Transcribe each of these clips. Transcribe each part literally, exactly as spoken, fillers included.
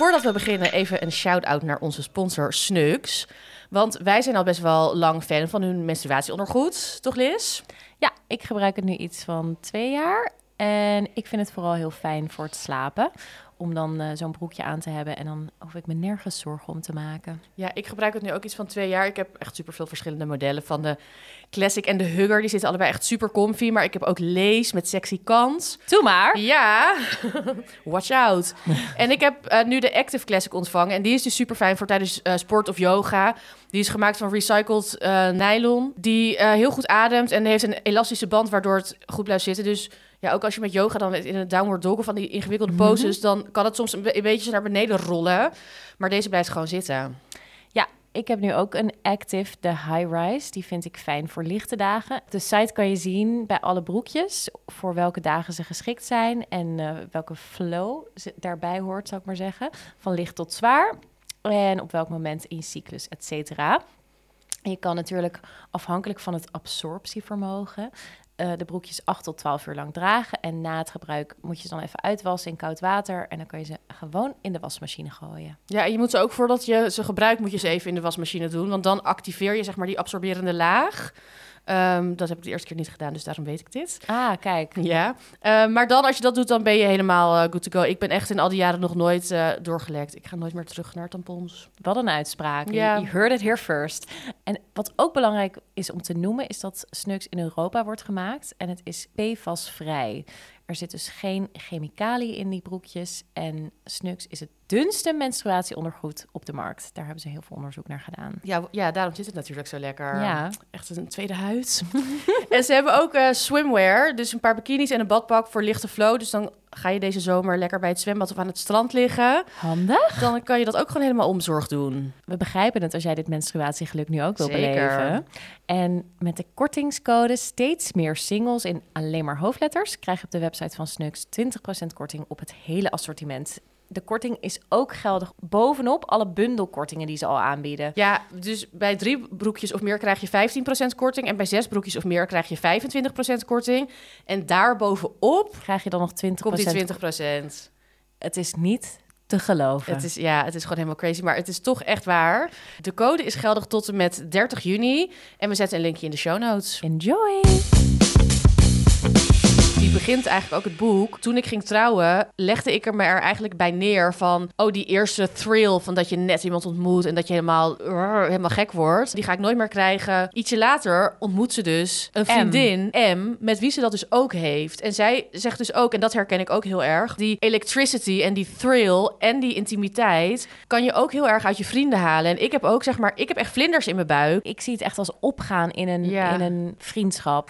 Voordat we beginnen, even een shout-out naar onze sponsor Snugz. Want wij zijn al best wel lang fan van hun menstruatieondergoed. Toch, Liz? Ja, ik gebruik het nu iets van twee jaar. En ik vind het vooral heel fijn voor het slapen. Om dan uh, zo'n broekje aan te hebben. En dan hoef ik me nergens zorgen om te maken. Ja, ik gebruik het nu ook iets van twee jaar. Ik heb echt superveel verschillende modellen. Van de Classic en de Hugger. Die zitten allebei echt super comfy. Maar ik heb ook lace met sexy kant. Doe maar. Ja, watch out. En ik heb uh, nu de Active Classic ontvangen. En die is dus super fijn voor tijdens uh, sport of yoga. Die is gemaakt van recycled uh, nylon. Die uh, heel goed ademt en heeft een elastische band waardoor het goed blijft zitten. Dus ja, ook als je met yoga dan in een downward dog of van die ingewikkelde poses, mm-hmm. dan kan het soms een, be- een beetje naar beneden rollen. Maar deze blijft gewoon zitten. Ja, ik heb nu ook een Active, de High Rise. Die vind ik fijn voor lichte dagen. Op de site kan je zien bij alle broekjes voor welke dagen ze geschikt zijn en uh, welke flow ze daarbij hoort, zou ik maar zeggen. Van licht tot zwaar. En op welk moment in je cyclus, et cetera. Je kan natuurlijk afhankelijk van het absorptievermogen uh, de broekjes acht tot twaalf uur lang dragen. En na het gebruik moet je ze dan even uitwassen in koud water. En dan kan je ze gewoon in de wasmachine gooien. Ja, en je moet ze ook voordat je ze gebruikt, moet je ze even in de wasmachine doen. Want dan activeer je zeg maar die absorberende laag. Um, dat heb ik de eerste keer niet gedaan, dus daarom weet ik dit. Ah, kijk. Ja, uh, maar dan als je dat doet, dan ben je helemaal uh, good to go. Ik ben echt in al die jaren nog nooit uh, doorgelekt. Ik ga nooit meer terug naar tampons. Wat een uitspraak. Ja. You heard it here first. En wat ook belangrijk is om te noemen, is dat Snugz in Europa wordt gemaakt. En het is P F A S-vrij. Er zit dus geen chemicaliën in die broekjes. En Snugz is het dunste menstruatieondergoed op de markt. Daar hebben ze heel veel onderzoek naar gedaan. Ja, ja, daarom zit het natuurlijk zo lekker. Ja. Echt een tweede huid. En ze hebben ook uh, swimwear. Dus een paar bikinis en een badpak voor lichte flow. Dus dan ga je deze zomer lekker bij het zwembad of aan het strand liggen. Handig. Dan kan je dat ook gewoon helemaal onbezorgd doen. We begrijpen het als jij dit menstruatiegeluk nu ook wil Zeker. beleven. En met de kortingscode steeds meer singles in alleen maar hoofdletters krijg je op de website van Snugz twintig procent korting op het hele assortiment. De korting is ook geldig bovenop alle bundelkortingen die ze al aanbieden. Ja, dus bij drie broekjes of meer krijg je vijftien procent korting. En bij zes broekjes of meer krijg je vijfentwintig procent korting. En daarbovenop krijg je dan nog twintig procent. Komt die twintig procent. Het is niet te geloven. Het is, ja, het is gewoon helemaal crazy, maar het is toch echt waar. De code is geldig tot en met dertig juni. En we zetten een linkje in de show notes. Enjoy! Die begint eigenlijk ook het boek. Toen ik ging trouwen, legde ik er me er eigenlijk bij neer van, oh, die eerste thrill van dat je net iemand ontmoet en dat je helemaal, uh, helemaal gek wordt, die ga ik nooit meer krijgen. Ietsje later ontmoet ze dus een vriendin, M. M, met wie ze dat dus ook heeft. En zij zegt dus ook, en dat herken ik ook heel erg, die electricity en die thrill en die intimiteit kan je ook heel erg uit je vrienden halen. En ik heb ook, zeg maar, ik heb echt vlinders in mijn buik. Ik zie het echt als opgaan in een, ja. in een vriendschap.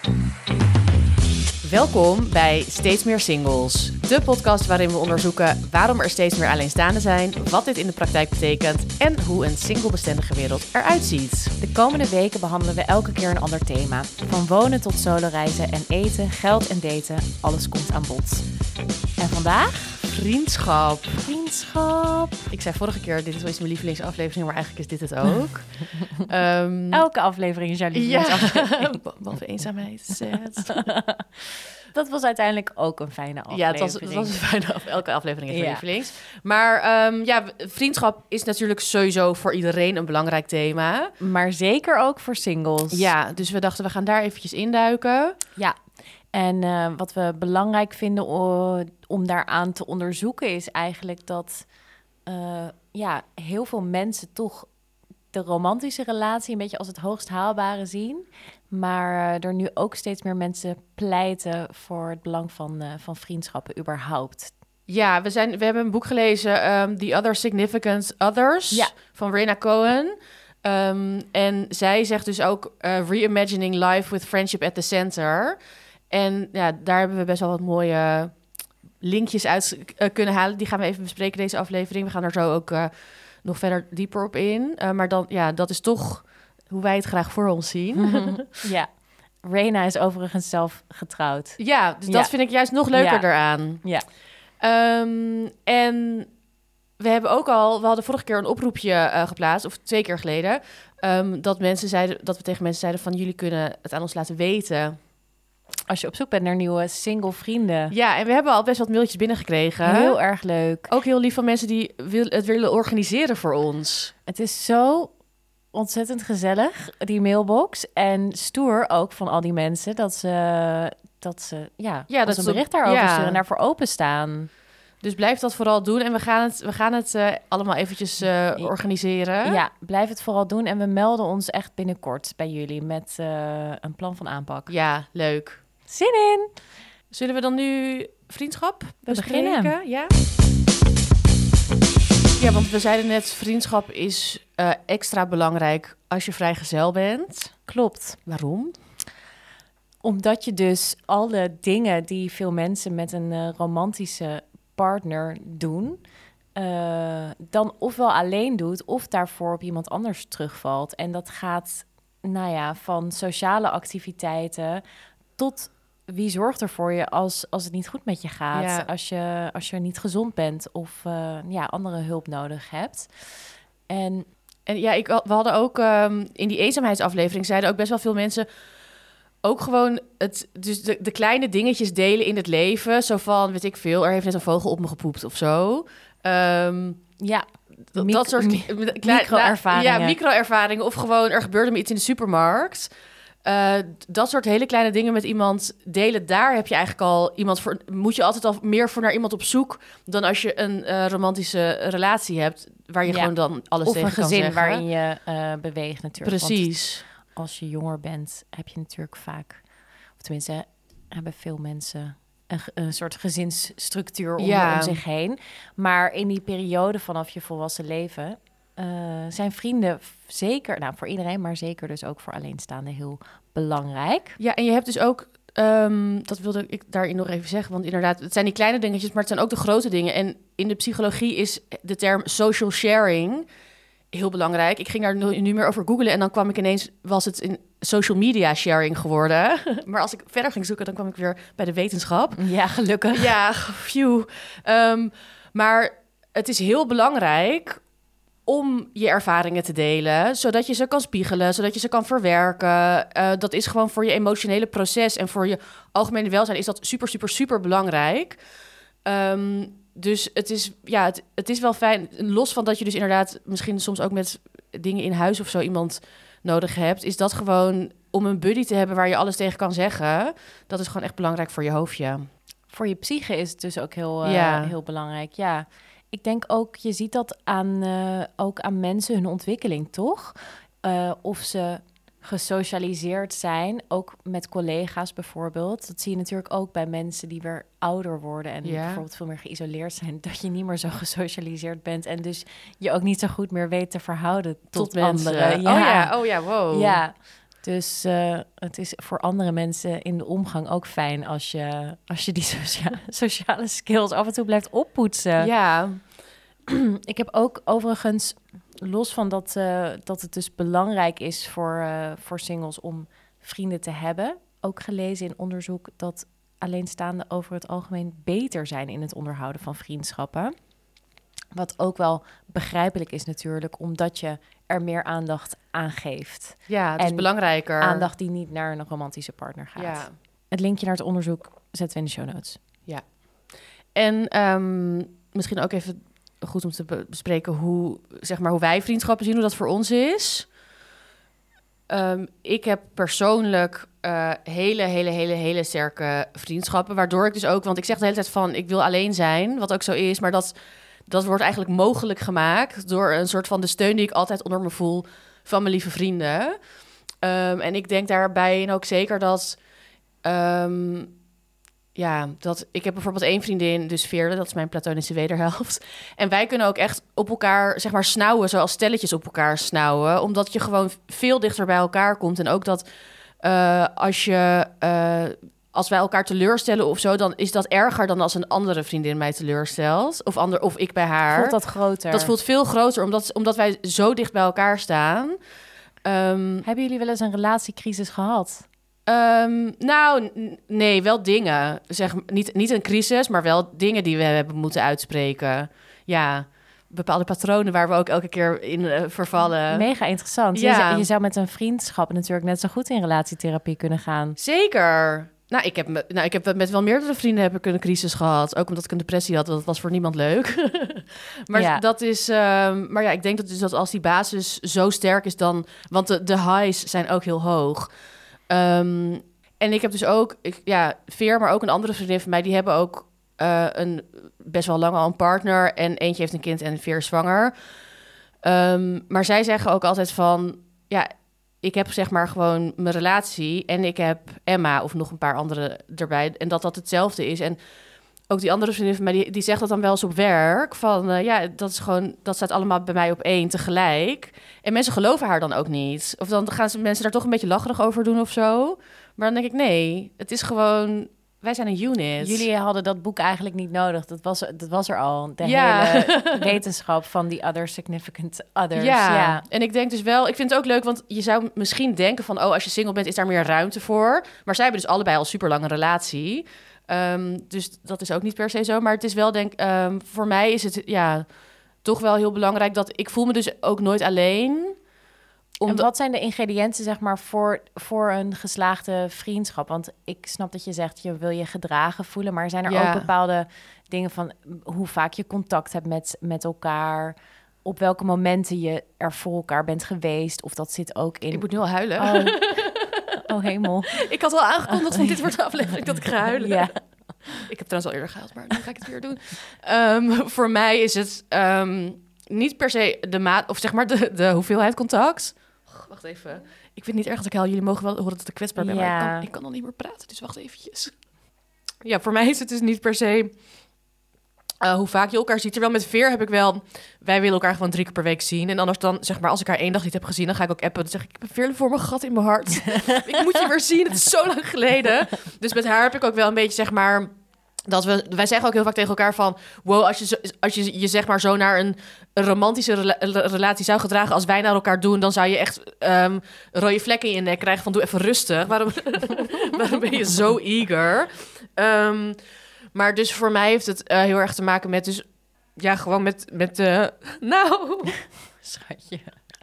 Welkom bij Steeds meer Singles, de podcast waarin we onderzoeken waarom er steeds meer alleenstaanden zijn, wat dit in de praktijk betekent en hoe een singlebestendige wereld eruit ziet. De komende weken behandelen we elke keer een ander thema. Van wonen tot soloreizen en eten, geld en daten, alles komt aan bod. En vandaag? Vriendschap. Vriendschap. Ik zei vorige keer, dit is wel eens mijn lievelingsaflevering, maar eigenlijk is dit het ook. um, Elke aflevering is jouw lievelingsaflevering. Ja, behalve eenzaamheid. Sad. Dat was uiteindelijk ook een fijne aflevering. Ja, het was, het was een fijne af, elke aflevering is mijn ja. lievelings. Maar um, ja, vriendschap is natuurlijk sowieso voor iedereen een belangrijk thema. Maar zeker ook voor singles. Ja, dus we dachten, we gaan daar eventjes induiken. Ja. En uh, wat we belangrijk vinden o- om daaraan te onderzoeken is eigenlijk dat uh, ja, heel veel mensen toch de romantische relatie een beetje als het hoogst haalbare zien. Maar uh, er nu ook steeds meer mensen pleiten voor het belang van, uh, van vriendschappen überhaupt. Ja, we, zijn, we hebben een boek gelezen, um, The Other Significant Others, ja. van Rena Cohen. Um, en zij zegt dus ook uh, reimagining life with friendship at the center. En ja, daar hebben we best wel wat mooie linkjes uit uh, kunnen halen. Die gaan we even bespreken deze aflevering. We gaan er zo ook uh, nog verder dieper op in. Uh, maar dan, ja, dat is toch hoe wij het graag voor ons zien. Mm-hmm. Ja, Rena is overigens zelf getrouwd. Ja, dus dat ja. vind ik juist nog leuker ja. eraan. Ja. Um, en we hebben ook al, we hadden vorige keer een oproepje uh, geplaatst, of twee keer geleden, um, dat mensen zeiden, dat we tegen mensen zeiden van jullie kunnen het aan ons laten weten. Als je op zoek bent naar nieuwe single vrienden. Ja, en we hebben al best wat mailtjes binnengekregen. Heel erg leuk. Ook heel lief van mensen die wil, het willen organiseren voor ons. Het is zo ontzettend gezellig, die mailbox. En stoer ook van al die mensen dat ze, dat ze ja, Ja, dat dat een ze- bericht daarover ja. sturen en daarvoor openstaan. Dus blijf dat vooral doen. En we gaan het, we gaan het uh, allemaal eventjes uh, organiseren. Ja, blijf het vooral doen. En we melden ons echt binnenkort bij jullie met uh, een plan van aanpak. Ja, leuk. Zin in! Zullen we dan nu vriendschap We beginnen. Ja? Ja, want we zeiden net, vriendschap is uh, extra belangrijk als je vrijgezel bent. Klopt. Waarom? Omdat je dus alle dingen die veel mensen met een uh, romantische partner doen, uh, dan ofwel alleen doet of daarvoor op iemand anders terugvalt. En dat gaat, nou ja, van sociale activiteiten tot wie zorgt er voor je als, als het niet goed met je gaat, Ja. als je, als je niet gezond bent of uh, ja, andere hulp nodig hebt. En En ja, ik, we hadden ook um, in die eenzaamheidsaflevering zeiden ook best wel veel mensen ook gewoon het, dus de, de kleine dingetjes delen in het leven. Zo van, weet ik veel, er heeft net een vogel op me gepoept of zo. Um, ja, dat, Mic- dat soort mi- klein- micro-ervaringen. Ja, micro-ervaringen. Of gewoon, er gebeurde me iets in de supermarkt. Uh, dat soort hele kleine dingen met iemand delen, daar heb je eigenlijk al iemand voor. Moet je altijd al meer voor naar iemand op zoek dan als je een uh, romantische relatie hebt, waar je Ja. gewoon dan alles of tegen een kan gezin zeggen. waarin je uh, beweegt natuurlijk. Precies. Want als je jonger bent, heb je natuurlijk vaak, of tenminste, hebben veel mensen een, een soort gezinsstructuur om, Ja. om zich heen. Maar in die periode vanaf je volwassen leven uh, zijn vrienden zeker, nou voor iedereen, maar zeker dus ook voor alleenstaanden heel belangrijk. Ja, en je hebt dus ook, um, dat wilde ik daarin nog even zeggen, want inderdaad, het zijn die kleine dingetjes, maar het zijn ook de grote dingen. En in de psychologie is de term social sharing heel belangrijk. Ik ging daar nu, nu meer over googlen en dan kwam ik ineens, was het in social media sharing geworden. Maar als ik verder ging zoeken, dan kwam ik weer bij de wetenschap. Ja, gelukkig. Ja, phew. Um, maar het is heel belangrijk om je ervaringen te delen, zodat je ze kan spiegelen, zodat je ze kan verwerken. Uh, dat is gewoon voor je emotionele proces en voor je algemene welzijn is dat super, super, super belangrijk. Um, dus het is, ja, het, het is wel fijn, los van dat je dus inderdaad misschien soms ook met dingen in huis of zo iemand nodig hebt, is dat gewoon om een buddy te hebben waar je alles tegen kan zeggen. Dat is gewoon echt belangrijk voor je hoofdje. Voor je psyche is het dus ook heel, uh, Ja. heel belangrijk, ja. Ik denk ook, je ziet dat aan, uh, ook aan mensen hun ontwikkeling, toch? Uh, of ze gesocialiseerd zijn, ook met collega's bijvoorbeeld. Dat zie je natuurlijk ook bij mensen die weer ouder worden en Ja. bijvoorbeeld veel meer geïsoleerd zijn, dat je niet meer zo gesocialiseerd bent en dus je ook niet zo goed meer weet te verhouden tot, Tot mensen. anderen. Oh ja, oh ja, wow. Ja, dus uh, het is voor andere mensen in de omgang ook fijn als je, als je die socia- sociale skills af en toe blijft oppoetsen. Ja. Ik heb ook overigens, los van dat, uh, dat het dus belangrijk is voor, uh, voor singles om vrienden te hebben, ook gelezen in onderzoek dat alleenstaanden over het algemeen beter zijn in het onderhouden van vriendschappen. Wat ook wel begrijpelijk is natuurlijk, omdat je er meer aandacht aan geeft. Ja, het is En belangrijker. Aandacht die niet naar een romantische partner gaat. Ja. Het linkje naar het onderzoek zetten we in de show notes. Ja. En um, misschien ook even goed om te be- bespreken hoe, zeg maar, hoe wij vriendschappen zien, hoe dat voor ons is. Um, ik heb persoonlijk uh, hele, hele, hele, hele sterke vriendschappen, waardoor ik dus ook, want ik zeg de hele tijd van, ik wil alleen zijn, wat ook zo is, maar dat, dat wordt eigenlijk mogelijk gemaakt door een soort van de steun die ik altijd onder me voel van mijn lieve vrienden. Um, en ik denk daarbij ook zeker dat, um, ja, dat ik heb bijvoorbeeld één vriendin, dus Veerle, dat is mijn platonische wederhelft. En wij kunnen ook echt op elkaar, zeg maar, snauwen, zoals stelletjes op elkaar snauwen, omdat je gewoon veel dichter bij elkaar komt. En ook dat uh, als je, uh, als wij elkaar teleurstellen of zo, dan is dat erger dan als een andere vriendin mij teleurstelt, of ander, of ik bij haar. Voelt dat groter? Dat voelt veel groter, omdat, omdat wij zo dicht bij elkaar staan. Um, Hebben jullie wel eens een relatiecrisis gehad? Um, nou, n- nee, wel dingen. Zeg, niet, niet een crisis, maar wel dingen die we hebben moeten uitspreken. Ja, bepaalde patronen waar we ook elke keer in uh, vervallen. Mega interessant. Ja. Je, zou, je zou met een vriendschap natuurlijk net zo goed in relatietherapie kunnen gaan. Zeker. Nou, ik heb, me, nou, ik heb met wel meerdere vrienden heb ik een crisis gehad. Ook omdat ik een depressie had. Dat was voor niemand leuk. maar Ja. dat is... Um, maar ja, ik denk dat, dus dat als die basis zo sterk is dan... Want de, de highs zijn ook heel hoog. Um, en ik heb dus ook... Ik, ja, Veer, maar ook een andere vriendin van mij... die hebben ook uh, een best wel lang al een partner... en eentje heeft een kind en Veer is zwanger. Um, maar zij zeggen ook altijd van... ja. Ik heb zeg maar gewoon mijn relatie en ik heb Emma of nog een paar andere erbij. En dat dat hetzelfde is. En ook die andere vriendin van mij, die, die zegt dat dan wel eens op werk. Van uh, ja, dat is gewoon, dat staat allemaal bij mij op één tegelijk. En mensen geloven haar dan ook niet. Of dan gaan ze mensen daar toch een beetje lacherig over doen of zo. Maar dan denk ik, nee, het is gewoon... Wij zijn een unit. Jullie hadden dat boek eigenlijk niet nodig. Dat was, dat was er al. De ja. hele wetenschap van die other significant others. Ja. ja, en ik denk dus wel... Ik vind het ook leuk, want je zou misschien denken van... oh, als je single bent, is daar meer ruimte voor. Maar zij hebben dus allebei al super lange relatie. Um, dus dat is ook niet per se zo. Maar het is wel, denk um, voor mij is het ja toch wel heel belangrijk... dat ik voel me dus ook nooit alleen... Omdat... En wat zijn de ingrediënten, zeg maar, voor, voor een geslaagde vriendschap? Want ik snap dat je zegt, je wil je gedragen voelen... maar zijn er ja. ook bepaalde dingen van hoe vaak je contact hebt met, met elkaar... op welke momenten je er voor elkaar bent geweest... of dat zit ook in... Ik moet nu al huilen. Oh, oh hemel. Ik had al aangekondigd van dit wordt de aflevering dat ik ga huilen. Ja. Ik heb trouwens al eerder gehuild, maar nu ga ik het weer doen. Um, voor mij is het um, niet per se de maat... of zeg maar de, de hoeveelheid contact... Wacht even. Ik vind het niet erg dat ik huil. Jullie mogen wel horen dat ik kwetsbaar ben, ja. maar ik kan, ik kan al niet meer praten. Dus wacht eventjes. Ja, voor mij is het dus niet per se uh, hoe vaak je elkaar ziet. Terwijl met Veer heb ik wel... Wij willen elkaar gewoon drie keer per week zien. En anders dan, zeg maar, als ik haar één dag niet heb gezien... dan ga ik ook appen. Dan zeg ik, ik heb Veer voor mijn gat in mijn hart. Ik moet je weer zien. Het is zo lang geleden. Dus met haar heb ik ook wel een beetje, zeg maar... Dat we, wij zeggen ook heel vaak tegen elkaar van... wow, als je, zo, als je je zeg maar zo naar een, een romantische rela- relatie zou gedragen... als wij naar elkaar doen, dan zou je echt um, rode vlekken in je nek krijgen... van doe even rustig. Waarom, waarom ben je zo eager? Um, maar dus voor mij heeft het uh, heel erg te maken met... dus ja, gewoon met... met uh, nou... Schatje.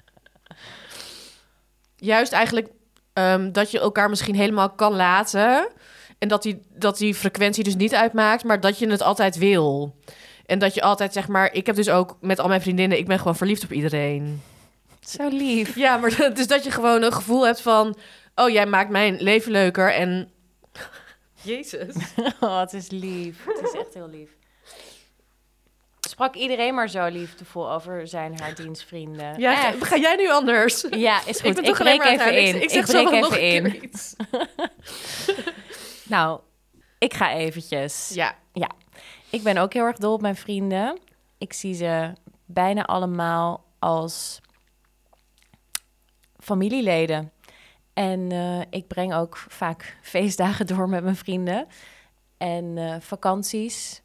Juist eigenlijk um, dat je elkaar misschien helemaal kan laten... En dat die, dat die frequentie dus niet uitmaakt, maar dat je het altijd wil. En dat je altijd, zeg maar... Ik heb dus ook met al mijn vriendinnen... Ik ben gewoon verliefd op iedereen. Zo lief. Ja, maar dus dat je gewoon een gevoel hebt van... Oh, jij maakt mijn leven leuker en... Jezus. Oh, het is lief. Het is echt heel lief. Sprak iedereen maar zo liefdevol over zijn haar dienstvrienden. Ja, ga, ga jij nu anders? Ja, is goed. Ik, ik breek even in. Ik, ik zeg ik breek zo even nog in. Iets. Nou, ik ga eventjes. Ja. Ja. Ik ben ook heel erg dol op mijn vrienden. Ik zie ze bijna allemaal als familieleden. En uh, ik breng ook vaak feestdagen door met mijn vrienden. En uh, vakanties.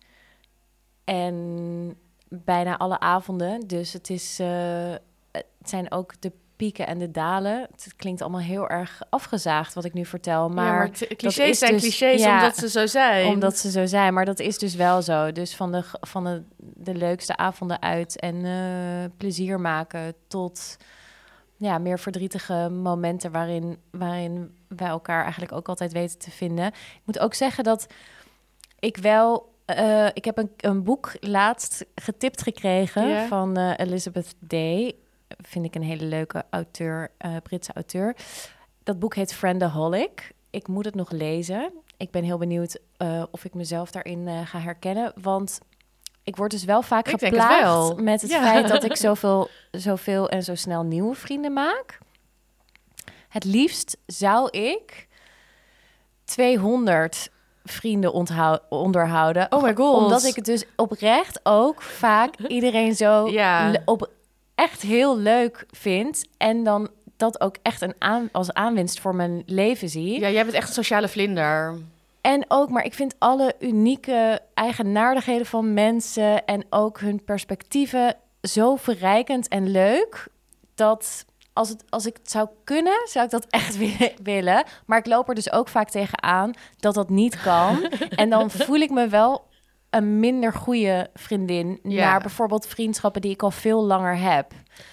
En bijna alle avonden. Dus het, is, uh, het zijn ook de pieken en de dalen. Het klinkt allemaal heel erg afgezaagd wat ik nu vertel. Maar, ja, maar t- clichés zijn dus, clichés ja, omdat ze zo zijn. Omdat ze zo zijn, maar dat is dus wel zo. Dus van de, van de, de leukste avonden uit en uh, plezier maken tot ja, meer verdrietige momenten waarin, waarin wij elkaar eigenlijk ook altijd weten te vinden. Ik moet ook zeggen dat ik wel... Uh, ik heb een, een boek laatst getipt gekregen yeah. van uh, Elizabeth Day. Vind ik een hele leuke auteur, uh, Britse auteur. Dat boek heet Friendaholic. Ik moet het nog lezen. Ik ben heel benieuwd uh, of ik mezelf daarin uh, ga herkennen. Want ik word dus wel vaak ik geplaagd met het ja. feit dat ik zoveel, zoveel en zo snel nieuwe vrienden maak. Het liefst zou ik tweehonderd vrienden onthou- onderhouden. Oh my god. Omdat ik het dus oprecht ook vaak iedereen zo ja. le- op echt heel leuk vind. En dan dat ook echt een aan- als aanwinst voor mijn leven zie. Ja, jij bent echt een sociale vlinder. En ook, maar ik vind alle unieke eigenaardigheden van mensen en ook hun perspectieven zo verrijkend en leuk dat als, het, als ik het zou kunnen, zou ik dat echt willen. Maar ik loop er dus ook vaak tegenaan dat dat niet kan. En dan voel ik me wel een minder goede vriendin ja. naar bijvoorbeeld vriendschappen die ik al veel langer heb.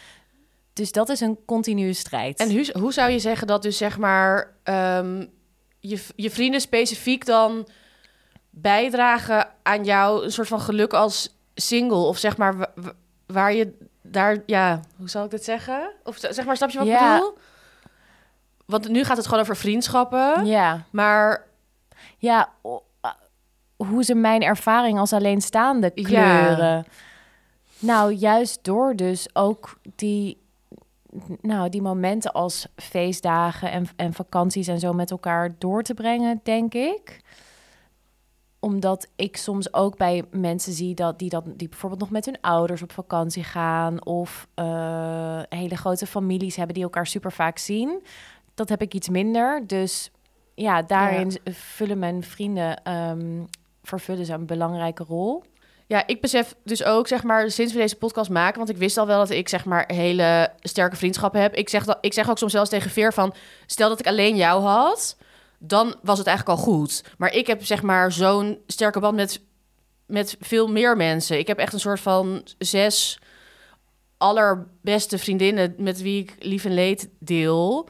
Dus dat is een continue strijd. En hoe, hoe zou je zeggen dat dus zeg maar... Um, je, je vrienden specifiek dan bijdragen aan jou een soort van geluk als single? Of zeg maar wa- wa- waar je daar, ja, hoe zal ik dit zeggen? Of z- zeg maar, snap je wat Ja. ik bedoel? Want nu gaat het gewoon over vriendschappen. Ja, Maar ja o- uh, hoe ze mijn ervaring als alleenstaande kleuren. Nou, juist door dus ook die, nou, die momenten als feestdagen en, en vakanties en zo met elkaar door te brengen, denk ik. Omdat ik soms ook bij mensen zie dat die, dat, die bijvoorbeeld nog met hun ouders op vakantie gaan of eh, hele grote families hebben die elkaar super vaak zien. Dat heb ik iets minder. Dus ja, daarin vullen mijn vrienden, ehm, vervullen ze een belangrijke rol. ja, ik besef dus ook, zeg maar, sinds we deze podcast maken, want ik wist al wel dat ik, zeg maar, hele sterke vriendschappen heb. Ik zeg, dat, ik zeg ook soms zelfs tegen Veer van, stel dat ik alleen jou had, dan was het eigenlijk al goed. Maar ik heb, zeg maar, zo'n sterke band met, met veel meer mensen. Ik heb echt een soort van zes allerbeste vriendinnen met wie ik lief en leed deel.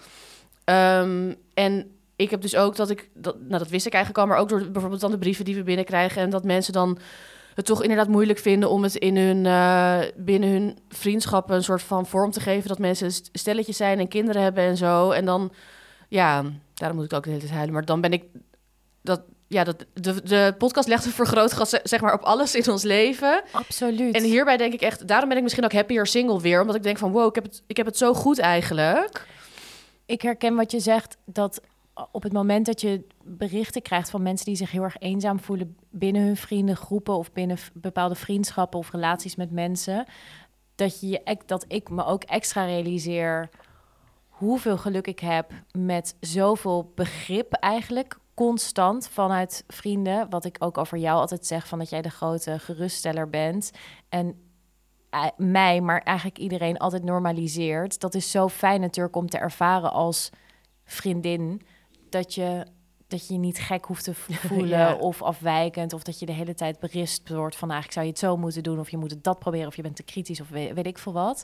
Um, en ik heb dus ook dat ik, dat, nou dat wist ik eigenlijk al, maar ook door bijvoorbeeld dan de brieven die we binnenkrijgen en dat mensen dan het toch inderdaad moeilijk vinden om het in hun, uh, binnen hun vriendschappen een soort van vorm te geven. Dat mensen st- stelletjes zijn en kinderen hebben en zo. En dan, ja, daarom moet ik ook de hele tijd huilen. Maar dan ben ik, dat, ja, dat, de, de podcast legt een vergrootglas, zeg maar, op alles in ons leven. Absoluut. En hierbij denk ik echt, daarom ben ik misschien ook happier single weer. Omdat ik denk van, wow, ik heb het, ik heb het zo goed eigenlijk. Ik herken wat je zegt, dat op het moment dat je berichten krijgt van mensen die zich heel erg eenzaam voelen binnen hun vriendengroepen of binnen v- bepaalde vriendschappen of relaties met mensen, dat, je, je ek- dat ik me ook extra realiseer hoeveel geluk ik heb met zoveel begrip eigenlijk constant vanuit vrienden. Wat ik ook over jou altijd zeg, van dat jij de grote geruststeller bent en uh, mij, maar eigenlijk iedereen altijd normaliseert. Dat is zo fijn natuurlijk om te ervaren als vriendin, dat je dat je je niet gek hoeft te voelen Ja. of afwijkend, of dat je de hele tijd berispt wordt van eigenlijk zou je het zo moeten doen, of je moet het dat proberen, of je bent te kritisch, of weet, weet ik veel wat.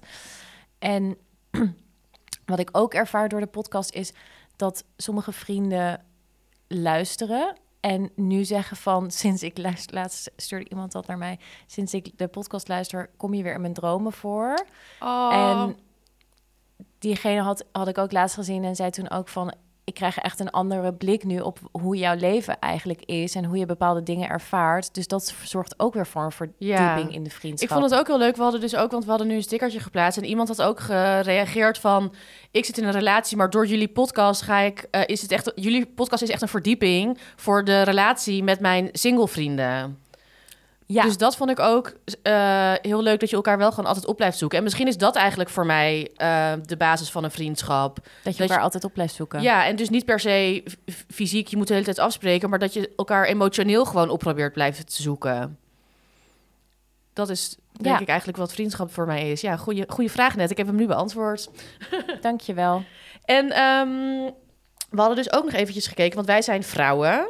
En wat ik ook ervaar door de podcast is dat sommige vrienden luisteren en nu zeggen van, sinds ik luister, laatst stuurde iemand dat naar mij, sinds ik de podcast luister, kom je weer in mijn dromen voor. Oh. En diegene had, had ik ook laatst gezien en zei toen ook van, ik krijg echt een andere blik nu op hoe jouw leven eigenlijk is en hoe je bepaalde dingen ervaart. Dus dat zorgt ook weer voor een verdieping Ja. in de vriendschap. Ik vond het ook heel leuk. We hadden dus ook, want we hadden nu een stickertje geplaatst en iemand had ook gereageerd van, ik zit in een relatie, maar door jullie podcast ga ik, uh, is het echt, jullie podcast is echt een verdieping voor de relatie met mijn single vrienden. Ja, Dus dat vond ik ook uh, heel leuk, dat je elkaar wel gewoon altijd op blijft zoeken. En misschien is dat eigenlijk voor mij uh, de basis van een vriendschap. dat je dat elkaar je- altijd op blijft zoeken. Ja, en dus niet per se f- fysiek, je moet de hele tijd afspreken, maar dat je elkaar emotioneel gewoon op probeert blijven te zoeken. Dat is denk Ja. ik eigenlijk wat vriendschap voor mij is. Ja, goede, goede vraag net. Ik heb hem nu beantwoord. Dank je wel. En ehm, we hadden dus ook nog eventjes gekeken, want wij zijn vrouwen.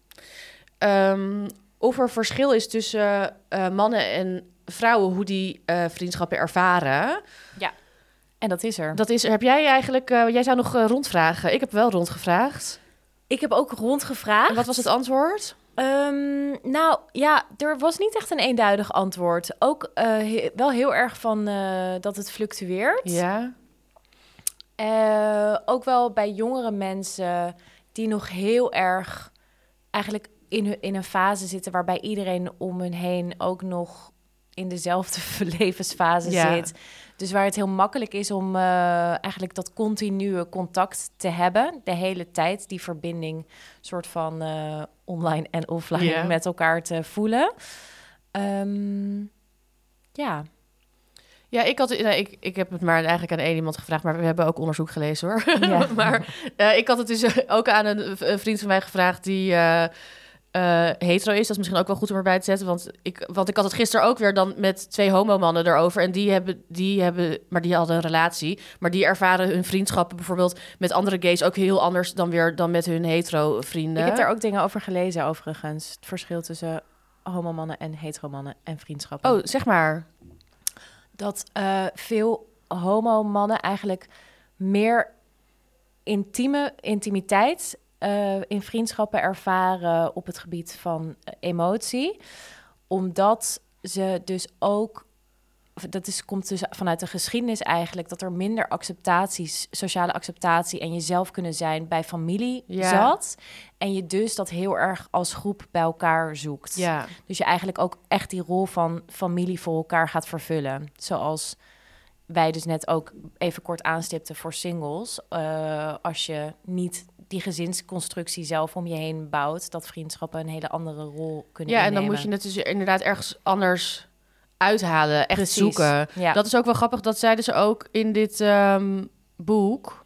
Ehm, of er verschil is tussen eh, mannen en vrouwen, hoe die eh, vriendschappen ervaren. En dat is er. Dat is, heb jij eigenlijk, eh, jij zou nog eh, rondvragen. Ik heb wel rondgevraagd. Ik heb ook rondgevraagd. En wat was het antwoord? Ehm, nou ja, er was niet echt een eenduidig antwoord. Ook eh, he- wel heel erg van eh, dat het fluctueert. Ja. Eh, ook wel bij jongere mensen die nog heel erg eigenlijk in, hun, in een fase zitten waarbij iedereen om hun heen ook nog in dezelfde levensfase Ja. zit. Dus waar het heel makkelijk is om eh, eigenlijk dat continue contact te hebben. De hele tijd die verbinding soort van eh, online en offline Ja. met elkaar te voelen. Ehm, ja, Ja, ik, had, nee, ik, ik heb het maar eigenlijk aan één iemand gevraagd, maar we hebben ook onderzoek gelezen hoor. Ja. maar uh, ik had het dus ook aan een, een vriend van mij gevraagd die uh, uh, hetero is. Dat is misschien ook wel goed om erbij te zetten, want ik, want ik had het gisteren ook weer dan met twee homomannen erover. En die hebben, die hebben, maar die hadden een relatie, maar die ervaren hun vriendschappen bijvoorbeeld met andere gays ook heel anders dan weer dan met hun hetero vrienden. ik heb daar ook dingen over gelezen overigens. Het verschil tussen homomannen en heteromannen en vriendschappen. Oh, zeg maar. Dat uh, veel homomannen eigenlijk meer intieme intimiteit uh, in vriendschappen ervaren op het gebied van uh, emotie. Omdat ze dus ook... Dat is, komt dus vanuit de geschiedenis eigenlijk... dat er minder acceptaties, sociale acceptatie... en jezelf kunnen zijn bij familie ja. zat. En je dus dat heel erg als groep bij elkaar zoekt. Ja. Dus je eigenlijk ook echt die rol van familie voor elkaar gaat vervullen. Zoals wij dus net ook even kort aanstipten voor singles. Uh, als je niet die gezinsconstructie zelf om je heen bouwt... dat vriendschappen een hele andere rol kunnen ja, innemen. Ja, en dan moet je het dus inderdaad ergens anders... uithalen, echt Precies. zoeken. Ja. Dat is ook wel grappig, dat zeiden ze ook in dit um, boek,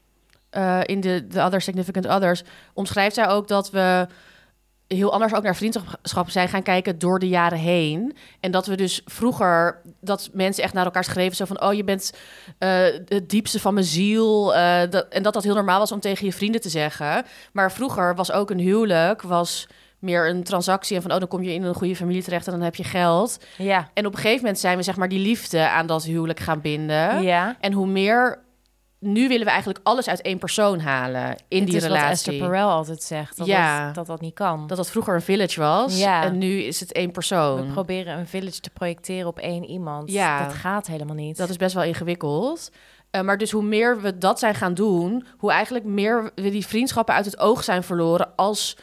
uh, in de The Other Significant Others, omschrijft zij ook dat we heel anders ook naar vriendschappen zijn gaan kijken door de jaren heen. En dat we dus vroeger, dat mensen echt naar elkaar schreven, zo van, oh, je bent uh, het diepste van mijn ziel. Uh, dat, en dat dat heel normaal was om tegen je vrienden te zeggen. Maar vroeger was ook een huwelijk, was... meer een transactie en van, oh, dan kom je in een goede familie terecht en dan heb je geld. Ja. En op een gegeven moment zijn we, zeg maar, die liefde aan dat huwelijk gaan binden. Ja. En hoe meer... Nu willen we eigenlijk alles uit één persoon halen in het die is relatie. Wat Esther Perel altijd zegt, dat, ja. dat, dat dat niet kan. Dat dat vroeger een village was ja. en nu is het één persoon. We proberen een village te projecteren op één iemand. Ja. Dat gaat helemaal niet. Dat is best wel ingewikkeld. Uh, maar dus hoe meer we dat zijn gaan doen, hoe eigenlijk meer we die vriendschappen uit het oog zijn verloren als...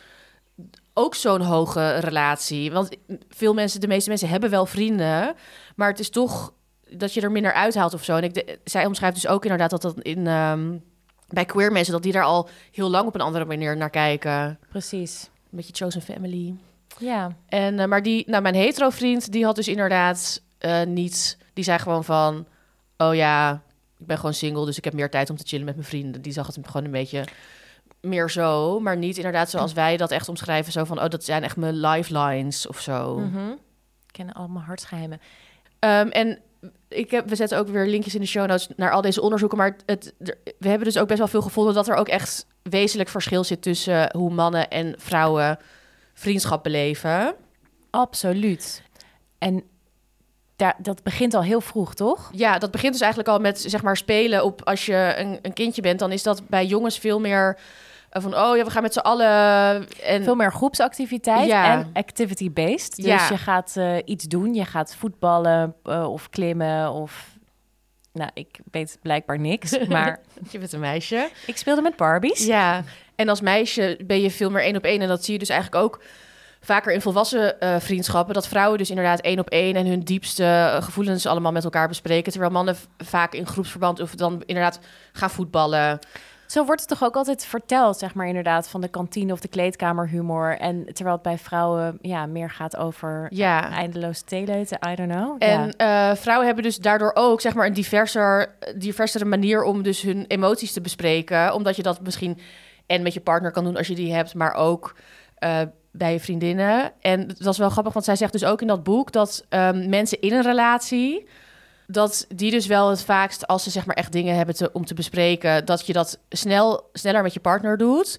ook zo'n hoge relatie. Want veel mensen, de meeste mensen hebben wel vrienden, maar het is toch dat je er minder uithaalt of zo. En ik de, zij omschrijft dus ook inderdaad dat dat in um, bij queer mensen, dat die daar al heel lang op een andere manier naar kijken. Precies. Een beetje chosen family. Ja. En uh, maar die, nou mijn hetero vriend, die had dus inderdaad uh, niet, die zei gewoon van, oh ja, ik ben gewoon single, dus ik heb meer tijd om te chillen met mijn vrienden. Die zag het gewoon een beetje meer zo, maar niet inderdaad zoals wij dat echt omschrijven, zo van, oh, dat zijn echt mijn lifelines of zo. Mm-hmm. Ik ken allemaal hartsgeheimen. Um, en ik heb, we zetten ook weer linkjes in de show notes naar al deze onderzoeken, maar het, we hebben dus ook best wel veel gevonden dat er ook echt wezenlijk verschil zit tussen hoe mannen en vrouwen vriendschap beleven. Absoluut. En daar, dat begint al heel vroeg, toch? Ja, dat begint dus eigenlijk al met, zeg maar, spelen op, als je een, een kindje bent, dan is dat bij jongens veel meer uh, van, oh ja, we gaan met z'n allen. En veel meer groepsactiviteit ja. en activity-based. Dus ja. je gaat uh, iets doen, je gaat voetballen uh, of klimmen of... Nou, ik weet blijkbaar niks, maar... Je bent een meisje. Ik speelde met Barbies. Ja, en als meisje ben je veel meer één op één. En dat zie je dus eigenlijk ook vaker in volwassen uh, vriendschappen. Dat vrouwen dus inderdaad één op één en hun diepste uh, gevoelens allemaal met elkaar bespreken. Terwijl mannen v- vaak in groepsverband of dan inderdaad gaan voetballen. Zo wordt het toch ook altijd verteld, zeg maar inderdaad, van de kantine of de kleedkamerhumor. En terwijl het bij vrouwen ja, meer gaat over ja. eindeloos theeleuten, I don't know. En ja. uh, vrouwen hebben dus daardoor ook, zeg maar, een diverser, diversere manier om dus hun emoties te bespreken. Omdat je dat misschien en met je partner kan doen als je die hebt, maar ook uh, bij je vriendinnen. En dat was wel grappig, want zij zegt dus ook in dat boek dat um, mensen in een relatie, dat die dus wel het vaakst, als ze zeg maar echt dingen hebben te, om te bespreken, dat je dat snel, sneller met je partner doet.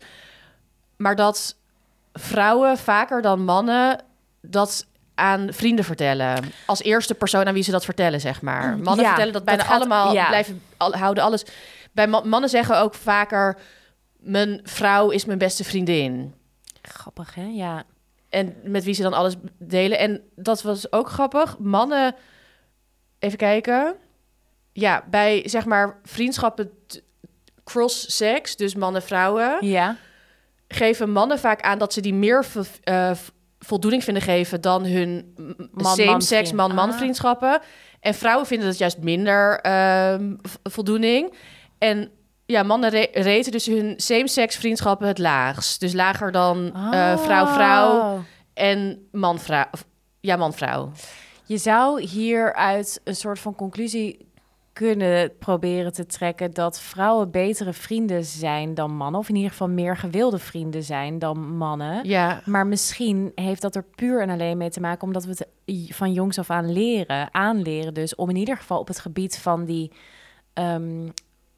Maar dat vrouwen vaker dan mannen dat aan vrienden vertellen. Als eerste persoon aan wie ze dat vertellen, zeg maar. Mannen ja, vertellen dat bijna dat gaat, allemaal, ja. blijven al, houden alles. Bij ma- mannen zeggen ook vaker, mijn vrouw is mijn beste vriendin. Grappig, hè? Ja. En met wie ze dan alles delen. En dat was ook grappig. Mannen, even kijken. Ja, bij zeg maar vriendschappen t- cross-sex, dus mannen-vrouwen, Ja. geven mannen vaak aan dat ze die meer vo- uh, voldoening vinden geven dan hun Man, same-sex man, man-man ah. vriendschappen. En vrouwen vinden dat juist minder uh, v- voldoening. En ja, mannen re- reten dus hun same-sex vriendschappen het laagst. Dus lager dan uh, vrouw-vrouw en man-vrouw. Ja, man-vrouw. Je zou hieruit een soort van conclusie kunnen proberen te trekken dat vrouwen betere vrienden zijn dan mannen. Of in ieder geval meer gewilde vrienden zijn dan mannen. Ja. Maar misschien heeft dat er puur en alleen mee te maken omdat we het van jongs af aan leren, aanleren. Dus om in ieder geval op het gebied van die um,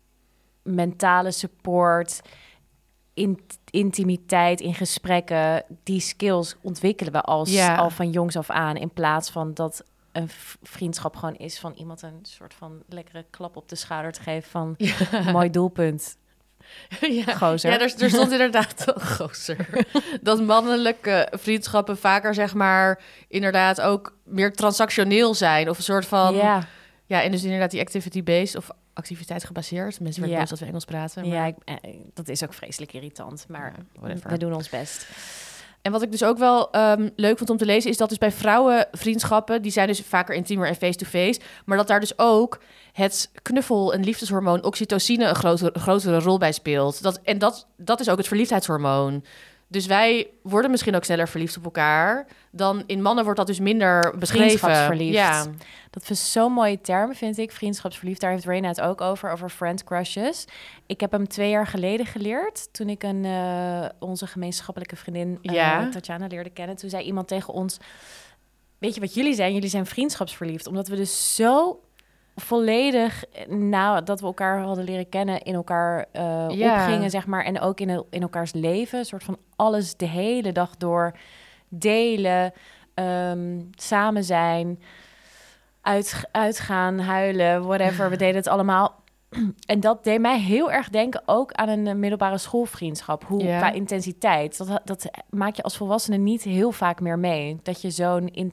mentale support, in, intimiteit in gesprekken, die skills ontwikkelen we als, ja. al van jongs af aan. In plaats van dat een vriendschap gewoon is van iemand een soort van lekkere klap op de schouder te geven van ja. mooi doelpunt. ja, Gozer. ja er, er stond inderdaad een gozer. Dat mannelijke vriendschappen vaker, zeg maar, inderdaad ook meer transactioneel zijn. Of een soort van... Ja, Ja, en dus inderdaad die activity-based of activiteit gebaseerd. Mensen werden Ja. boos dat we Engels praten. Maar... ja ik, eh, dat is ook vreselijk irritant. Maar Ja, whatever. we doen ons best. En wat ik dus ook wel um, leuk vond om te lezen... is dat dus bij vrouwenvriendschappen... die zijn dus vaker intiemer en face-to-face... maar dat daar dus ook het knuffel- en liefdeshormoon oxytocine... een grotere, grotere rol bij speelt. Dat, en dat, dat is ook het verliefdheidshormoon. Dus wij worden misschien ook sneller verliefd op elkaar... dan in mannen wordt dat dus minder beschreven. Vriendschapsverliefd. Ja. Dat is zo'n mooie term, vind ik. Vriendschapsverliefd, daar heeft Raina het ook over, over friend crushes. Ik heb hem twee jaar geleden geleerd, toen ik een, uh, onze gemeenschappelijke vriendin uh, Ja. Tatjana leerde kennen. Toen zei iemand tegen ons, weet je wat jullie zijn? Jullie zijn vriendschapsverliefd. Omdat we dus zo volledig, nou, dat we elkaar hadden leren kennen, in elkaar uh, Ja. opgingen, zeg maar. En ook in, in elkaars leven. Een soort van alles de hele dag door delen, um, samen zijn... Uit, uitgaan, huilen, whatever. We deden het allemaal. En dat deed mij heel erg denken ook aan een uh, middelbare schoolvriendschap. Hoe Ja. qua intensiteit. Dat, dat maak je als volwassene niet heel vaak meer mee. Dat je zo'n in,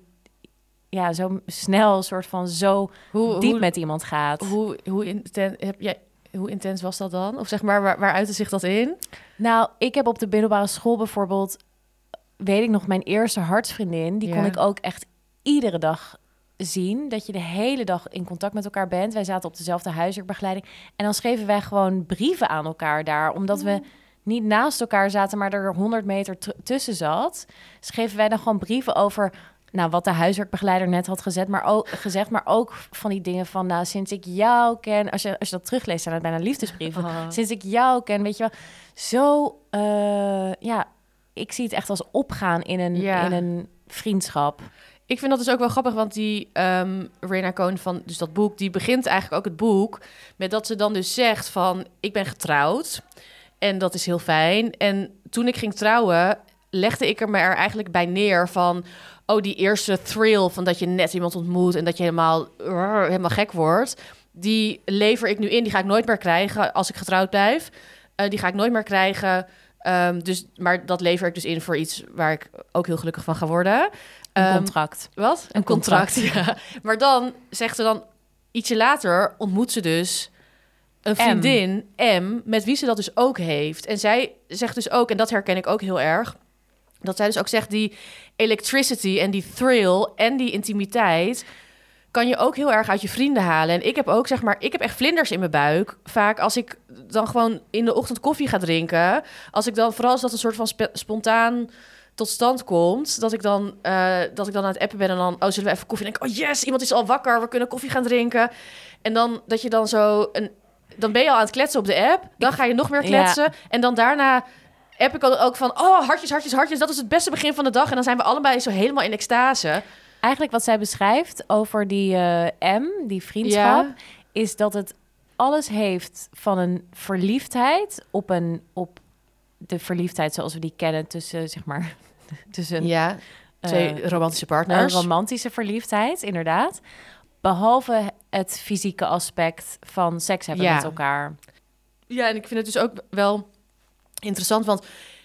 ja, zo snel, soort van zo Hoe, diep hoe, met iemand gaat. Hoe, hoe, inten, heb jij, hoe intens was dat dan? Of zeg maar, waar, waar uitte zich dat in? Nou, ik heb op de middelbare school bijvoorbeeld, weet ik nog, mijn eerste hartsvriendin. Die Ja. kon ik ook echt iedere dag zien, dat je de hele dag in contact met elkaar bent. Wij zaten op dezelfde huiswerkbegeleiding en dan schreven wij gewoon brieven aan elkaar daar, omdat we niet naast elkaar zaten, maar er honderd meter t- tussen zat, schreven wij dan gewoon brieven over, nou, wat de huiswerkbegeleider net had gezet, maar ook, gezegd, maar ook van die dingen van, nou, sinds ik jou ken, als je, als je dat terugleest, zijn het bijna liefdesbrieven. Oh. Sinds ik jou ken, weet je wel, zo, uh, ja, ik zie het echt als opgaan in een, Ja. in een vriendschap. Ik vind dat dus ook wel grappig, want die um, Raina Cohen van dus dat boek, die begint eigenlijk ook het boek met dat ze dan dus zegt van, ik ben getrouwd en dat is heel fijn. En toen ik ging trouwen, legde ik er me er eigenlijk bij neer van, oh, die eerste thrill van dat je net iemand ontmoet en dat je helemaal, uh, helemaal gek wordt, die lever ik nu in. Die ga ik nooit meer krijgen als ik getrouwd blijf. Uh, die ga ik nooit meer krijgen. Um, dus, maar dat lever ik dus in voor iets waar ik ook heel gelukkig van ga worden. Een contract. Um, wat? Een contract. Ja. Maar dan zegt ze dan, ietsje later ontmoet ze dus een vriendin, M. M, met wie ze dat dus ook heeft. En zij zegt dus ook, en dat herken ik ook heel erg, dat zij dus ook zegt, die electricity en die thrill en die intimiteit kan je ook heel erg uit je vrienden halen. En ik heb ook, zeg maar, ik heb echt vlinders in mijn buik. Vaak als ik dan gewoon in de ochtend koffie ga drinken, als ik dan, vooral als dat een soort van spe- spontaan tot stand komt, dat ik dan uh, dat ik dan aan het appen ben en dan, oh, zullen we even koffie? En denk ik, oh yes, iemand is al wakker, we kunnen koffie gaan drinken. En dan dat je dan zo een, dan ben je al aan het kletsen op de app, dan ga je nog meer kletsen, ja. En dan daarna app ik ook van, oh, hartjes, hartjes, hartjes, dat is het beste begin van de dag. En dan zijn we allebei zo helemaal in extase. Eigenlijk wat zij beschrijft over die uh, M, die vriendschap, ja. is dat het alles heeft van een verliefdheid op een op de verliefdheid zoals we die kennen tussen, zeg maar, tussen ja, twee uh, romantische partners. Een romantische verliefdheid, inderdaad. Behalve het fysieke aspect van seks hebben ja. met elkaar. Ja, en ik vind het dus ook wel interessant, want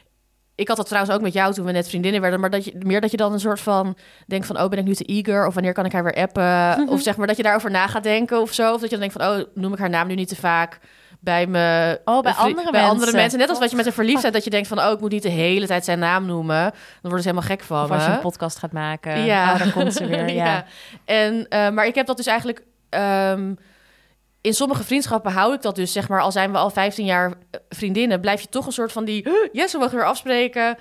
ik had dat trouwens ook met jou toen we net vriendinnen werden, maar dat je meer dat je dan een soort van denkt van, oh, ben ik nu te eager? Of wanneer kan ik haar weer appen? Of zeg maar dat je daarover na gaat denken of zo. Of dat je dan denkt van, oh, noem ik haar naam nu niet te vaak bij me. Oh, bij, vri- andere, bij mensen. andere mensen. Net als wat je met een verliefdheid, dat je denkt van, oh, ik moet niet de hele tijd zijn naam noemen. Dan worden ze helemaal gek van of me. als je een podcast gaat maken. Ja. Oh, dan komt ze weer. Ja. ja. En, uh, maar ik heb dat dus eigenlijk Um, in sommige vriendschappen hou ik dat dus, zeg maar, al zijn we al vijftien jaar vriendinnen, blijf je toch een soort van die, yes, we mogen weer afspreken.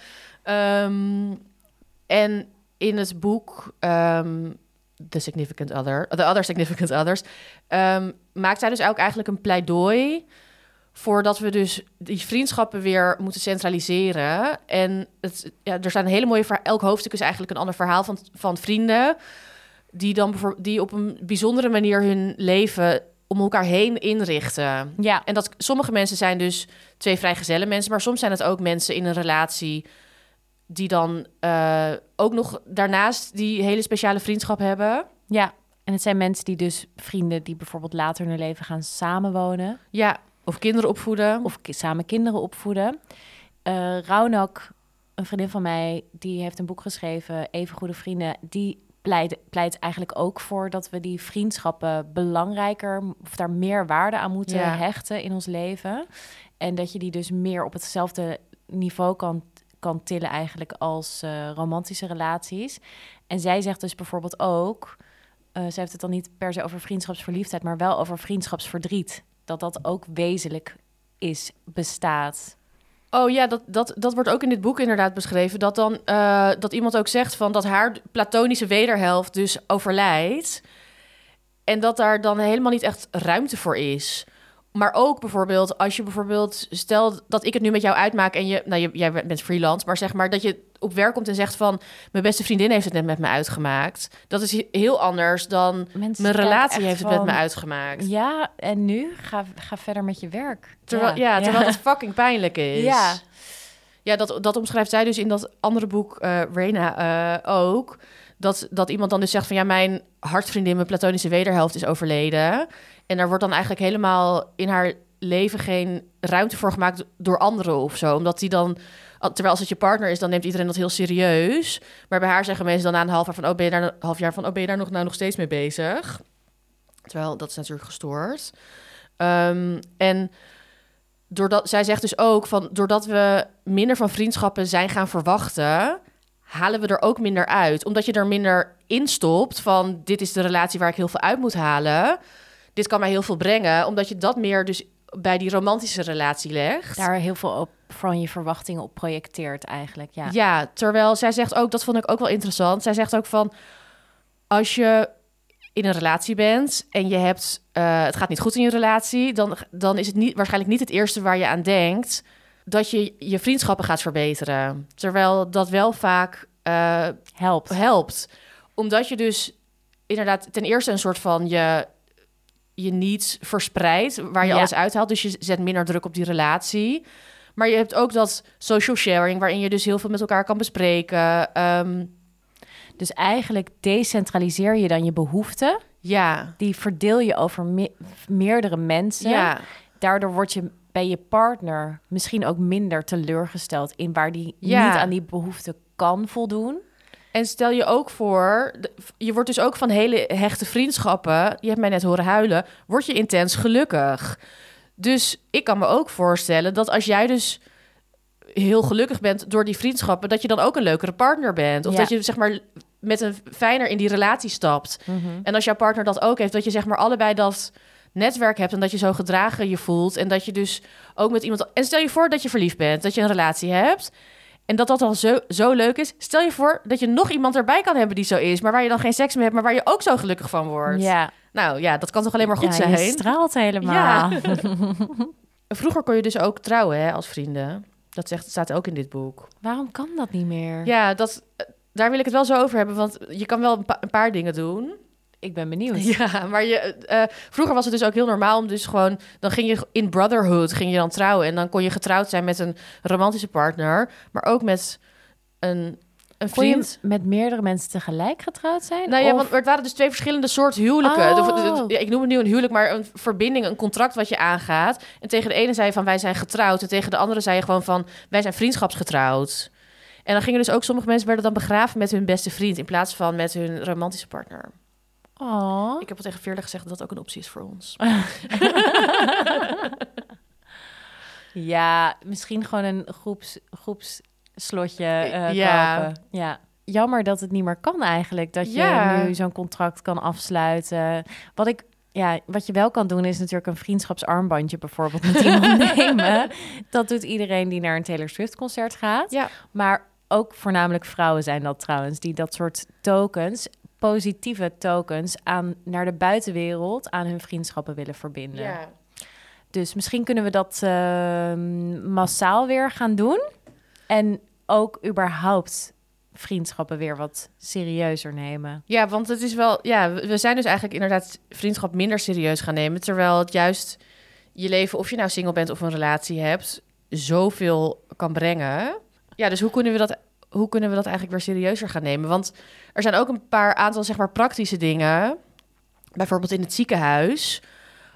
Um, en in het boek um, The Significant Other, The Other Significant Others, um, maakt zij dus ook eigenlijk een pleidooi voordat we dus die vriendschappen weer moeten centraliseren. En het, ja, er staan hele mooie verha- elk hoofdstuk is eigenlijk een ander verhaal van, van vrienden die dan bijvoorbeeld die op een bijzondere manier hun leven om elkaar heen inrichten. Ja. En dat sommige mensen zijn dus twee vrijgezelle mensen, maar soms zijn het ook mensen in een relatie die dan uh, ook nog daarnaast die hele speciale vriendschap hebben. Ja, en het zijn mensen die dus vrienden die bijvoorbeeld later in hun leven gaan samenwonen. Ja, Of kinderen opvoeden. Of ki- samen kinderen opvoeden. Uh, Raunak, een vriendin van mij, die heeft een boek geschreven, Even Goede Vrienden. Die pleit, pleit eigenlijk ook voor dat we die vriendschappen belangrijker, of daar meer waarde aan moeten Ja. hechten in ons leven. En dat je die dus meer op hetzelfde niveau kan, kan tillen eigenlijk als uh, romantische relaties. En zij zegt dus bijvoorbeeld ook, uh, ze heeft het dan niet per se over vriendschapsverliefdheid, maar wel over vriendschapsverdriet. Dat dat ook wezenlijk is, bestaat. Oh ja, dat, dat, dat wordt ook in dit boek inderdaad beschreven. Dat dan uh, dat iemand ook zegt van dat haar platonische wederhelft dus overlijdt. En dat daar dan helemaal niet echt ruimte voor is. Maar ook bijvoorbeeld, als je bijvoorbeeld... Stel dat ik het nu met jou uitmaak en je... Nou, je, jij bent freelance, maar zeg maar dat je op werk komt en zegt van... Mijn beste vriendin heeft het net met me uitgemaakt. Dat is heel anders dan Mensen mijn relatie echt heeft het van, met me uitgemaakt. Ja, en nu? Ga, ga verder met je werk. Terwijl, ja, ja, terwijl ja. het fucking pijnlijk is. Ja, ja dat, dat omschrijft zij dus in dat andere boek, uh, Reina, uh, ook... Dat, dat iemand dan dus zegt van ja, mijn hartvriendin, mijn platonische wederhelft is overleden. En daar wordt dan eigenlijk helemaal in haar leven geen ruimte voor gemaakt door anderen of zo. Omdat die dan, terwijl als het je partner is, dan neemt iedereen dat heel serieus. Maar bij haar zeggen mensen dan na een half jaar van, oh, ben je daar, half jaar van, oh, ben je daar nog, nou nog steeds mee bezig? Terwijl dat is natuurlijk gestoord. Um, en doordat, zij zegt dus ook van, doordat we minder van vriendschappen zijn gaan verwachten, halen we er ook minder uit. Omdat je er minder in stopt van, dit is de relatie waar ik heel veel uit moet halen. Dit kan mij heel veel brengen, omdat je dat meer dus bij die romantische relatie legt. Daar heel veel op van je verwachtingen op projecteert eigenlijk, ja. Ja, terwijl zij zegt ook, dat vond ik ook wel interessant. Zij zegt ook van, als je in een relatie bent en je hebt, uh, het gaat niet goed in je relatie, dan, dan is het niet, waarschijnlijk niet het eerste waar je aan denkt dat je je vriendschappen gaat verbeteren. Terwijl dat wel vaak uh, helpt. helpt. Omdat je dus inderdaad ten eerste een soort van je, je needs verspreidt, waar je ja. alles uithaalt. Dus je zet minder druk op die relatie. Maar je hebt ook dat social sharing, waarin je dus heel veel met elkaar kan bespreken. Um, dus eigenlijk decentraliseer je dan je behoeften. Ja. Die verdeel je over me- meerdere mensen. Ja. Daardoor word je bij je partner misschien ook minder teleurgesteld in waar die ja. niet aan die behoeften kan voldoen. En stel je ook voor, je wordt dus ook van hele hechte vriendschappen, je hebt mij net horen huilen, word je intens gelukkig. Dus ik kan me ook voorstellen dat als jij dus heel gelukkig bent door die vriendschappen, dat je dan ook een leukere partner bent. Of ja. dat je zeg maar met een fijner in die relatie stapt. Mm-hmm. En als jouw partner dat ook heeft, dat je zeg maar allebei dat netwerk hebt en dat je zo gedragen je voelt. En dat je dus ook met iemand... En stel je voor dat je verliefd bent, dat je een relatie hebt en dat dat al zo, zo leuk is. Stel je voor dat je nog iemand erbij kan hebben die zo is, maar waar je dan geen seks mee hebt, maar waar je ook zo gelukkig van wordt. Ja. Nou ja, dat kan toch alleen maar goed ja, zijn? Je straalt helemaal. Ja. Vroeger kon je dus ook trouwen hè, als vrienden. Dat zegt, staat ook in dit boek. Waarom kan dat niet meer? Ja, dat, daar wil ik het wel zo over hebben, want je kan wel een, pa- een paar dingen doen. Ik ben benieuwd. Ja, maar je, uh, vroeger was het dus ook heel normaal om dus gewoon... Dan ging je in brotherhood, ging je dan trouwen. En dan kon je getrouwd zijn met een romantische partner. Maar ook met een, een kon vriend. je met meerdere mensen tegelijk getrouwd zijn? Nou ja, of... want het waren dus twee verschillende soorten huwelijken. Oh. De, de, de, ik noem het nu een huwelijk, maar een verbinding, een contract wat je aangaat. En tegen de ene zei je van wij zijn getrouwd. En tegen de andere zei je gewoon van wij zijn vriendschapsgetrouwd. En dan gingen dus ook sommige mensen werden dan begraven met hun beste vriend in plaats van met hun romantische partner. Oh. Ik heb al tegen Veerle gezegd dat dat ook een optie is voor ons. Ja, misschien gewoon een groeps, groepsslotje uh, ja. kopen. Ja. Jammer dat het niet meer kan eigenlijk. Dat je ja. nu zo'n contract kan afsluiten. Wat ik... Ja, wat je wel kan doen is natuurlijk een vriendschapsarmbandje bijvoorbeeld met iemand nemen. Dat doet iedereen die naar een Taylor Swift concert gaat. Ja. Maar ook voornamelijk vrouwen zijn dat trouwens, die dat soort tokens, positieve tokens, aan naar de buitenwereld, aan hun vriendschappen willen verbinden. Ja. Dus misschien kunnen we dat uh, massaal weer gaan doen. En ook überhaupt vriendschappen weer wat serieuzer nemen. Ja, want het is wel... Ja, we zijn dus eigenlijk inderdaad vriendschap minder serieus gaan nemen. Terwijl het juist je leven, of je nou single bent of een relatie hebt, zoveel kan brengen. Ja, dus hoe kunnen we dat, hoe kunnen we dat eigenlijk weer serieuzer gaan nemen? Want er zijn ook een paar aantal, zeg maar, praktische dingen. Bijvoorbeeld in het ziekenhuis.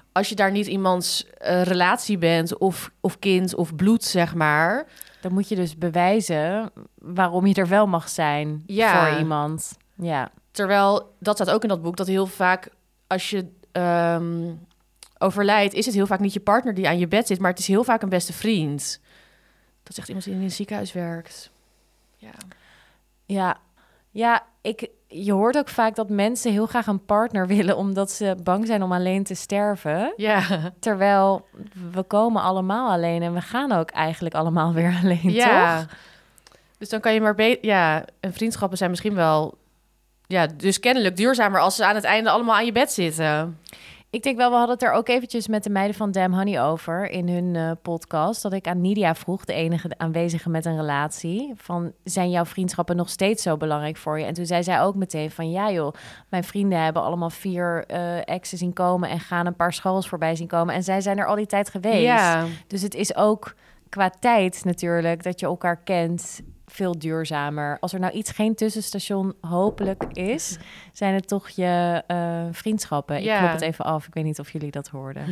als je daar niet iemands uh, relatie bent of, of kind of bloed, zeg maar. Dan moet je dus bewijzen waarom je er wel mag zijn ja. voor iemand. Ja. Terwijl, dat staat ook in dat boek, dat heel vaak als je um, overlijdt, is het heel vaak niet je partner die aan je bed zit, maar het is heel vaak een beste vriend. Dat zegt iemand die in een ziekenhuis werkt. Ja, ja, ja ik, je hoort ook vaak dat mensen heel graag een partner willen omdat ze bang zijn om alleen te sterven. Ja. Terwijl we komen allemaal alleen en we gaan ook eigenlijk allemaal weer alleen, ja. toch? Dus dan kan je maar beter... Ja, en vriendschappen zijn misschien wel... Ja, dus kennelijk duurzamer als ze aan het einde allemaal aan je bed zitten. Ik denk wel, we hadden het er ook eventjes met de meiden van Damn Honey over in hun uh, podcast. Dat ik aan Nidia vroeg, de enige aanwezige met een relatie, van zijn jouw vriendschappen nog steeds zo belangrijk voor je? En toen zei zij ook meteen van ja joh, mijn vrienden hebben allemaal vier uh, exen zien komen en gaan een paar schools voorbij zien komen. En zij zijn er al die tijd geweest. Ja. Dus het is ook qua tijd natuurlijk dat je elkaar kent veel duurzamer. Als er nou iets geen tussenstation hopelijk is, zijn het toch je uh, vriendschappen. Ja. Ik klop het even af. Ik weet niet of jullie dat hoorden.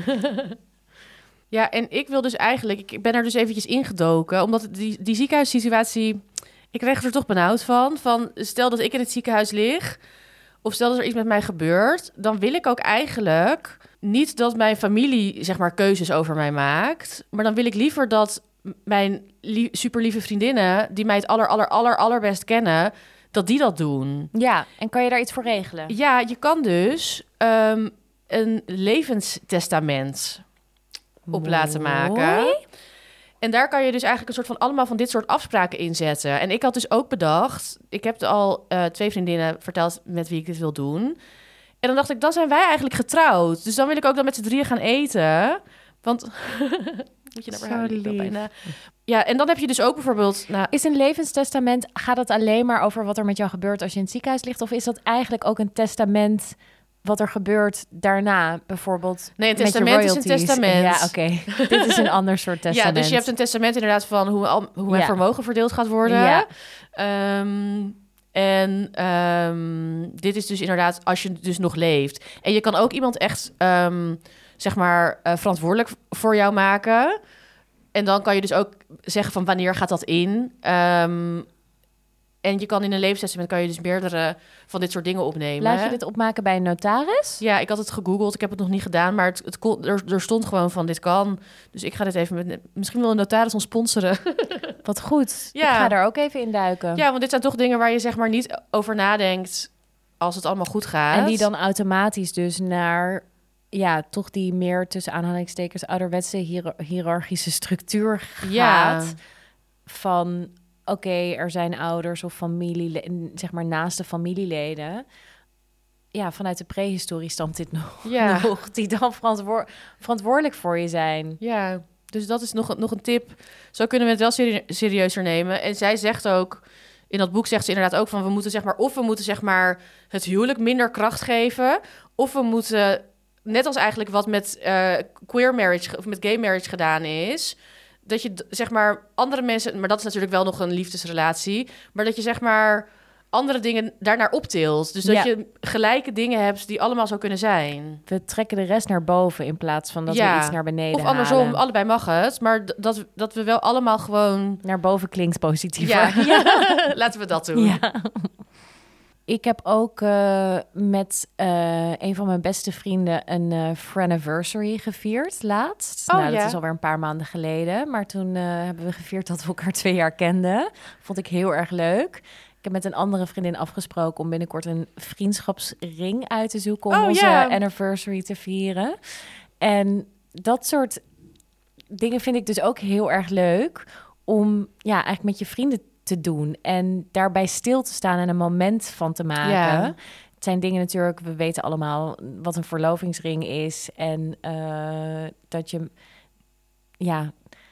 Ja, en ik wil dus eigenlijk... Ik ben er dus eventjes ingedoken, omdat die, die ziekenhuissituatie... Ik kreeg er toch benauwd van. Van stel dat ik in het ziekenhuis lig, of stel dat er iets met mij gebeurt, dan wil ik ook eigenlijk niet dat mijn familie, zeg maar, keuzes over mij maakt. Maar dan wil ik liever dat mijn lie- superlieve vriendinnen, die mij het aller, aller, aller, allerbest kennen, dat die dat doen. Ja, en kan je daar iets voor regelen? Ja, je kan dus um, een levenstestament op laten maken. En daar kan je dus eigenlijk een soort van allemaal van dit soort afspraken in zetten. En ik had dus ook bedacht, ik heb al uh, twee vriendinnen verteld met wie ik dit wil doen. En dan dacht ik, dan zijn wij eigenlijk getrouwd. Dus dan wil ik ook dan met z'n drieën gaan eten. Want moet je naar haar bijna. Ja, en dan heb je dus ook bijvoorbeeld... Nou, is een levenstestament, gaat het alleen maar over wat er met jou gebeurt als je in het ziekenhuis ligt? Of is dat eigenlijk ook een testament wat er gebeurt daarna, bijvoorbeeld? Nee, een testament is een testament. Ja, oké. Okay. Dit is een ander soort testament. Ja, dus je hebt een testament inderdaad van hoe, al, hoe mijn ja. vermogen verdeeld gaat worden. Ja. Um, en um, dit is dus inderdaad als je dus nog leeft. En je kan ook iemand echt, um, zeg maar, uh, verantwoordelijk voor jou maken. En dan kan je dus ook zeggen van wanneer gaat dat in. Um, en je kan in een levenstestament kan je dus meerdere van dit soort dingen opnemen. Laat je dit opmaken bij een notaris? Ja, ik had het gegoogeld. Ik heb het nog niet gedaan, maar het, het kon, er, er stond gewoon van dit kan. Dus ik ga dit even met... Misschien wil een notaris ons sponsoren. Wat goed. Ja. Ik ga daar ook even in duiken. Ja, want dit zijn toch dingen waar je zeg maar niet over nadenkt als het allemaal goed gaat. En die dan automatisch dus naar... Ja, toch die meer tussen aanhalingstekens ouderwetse hier- hiërarchische structuur gaat. Ja. Van... Oké, okay, er zijn ouders of familie, zeg maar naaste familieleden. Ja, vanuit de prehistorie stamt dit nog. Ja. nog die dan verantwoor- verantwoordelijk voor je zijn. Ja, dus dat is nog, nog een tip. Zo kunnen we het wel seri- serieuzer nemen. En zij zegt ook, in dat boek zegt ze inderdaad ook van... we moeten zeg maar, of we moeten zeg maar het huwelijk minder kracht geven... of we moeten, net als eigenlijk wat met uh, queer marriage of met gay marriage gedaan is... dat je zeg maar andere mensen... maar dat is natuurlijk wel nog een liefdesrelatie... maar dat je zeg maar andere dingen daarnaar optilt. Dus dat ja. je gelijke dingen hebt die allemaal zo kunnen zijn. We trekken de rest naar boven in plaats van dat ja. we iets naar beneden Of andersom, halen. allebei mag het. Maar d- dat, dat we wel allemaal gewoon... Naar boven klinkt positiever. Ja, ja. Laten we dat doen. Ja. Ik heb ook uh, met uh, een van mijn beste vrienden een uh, friendiversary gevierd laatst. Oh, nou, dat ja. is alweer een paar maanden geleden. Maar toen uh, hebben we gevierd dat we elkaar twee jaar kenden. Vond ik heel erg leuk. Ik heb met een andere vriendin afgesproken om binnenkort een vriendschapsring uit te zoeken... om oh, onze ja. anniversary te vieren. En dat soort dingen vind ik dus ook heel erg leuk... om ja, eigenlijk met je vrienden te doen en daarbij stil te staan en een moment van te maken. Ja. Het zijn dingen natuurlijk, we weten allemaal wat een verlovingsring is en uh, dat je ja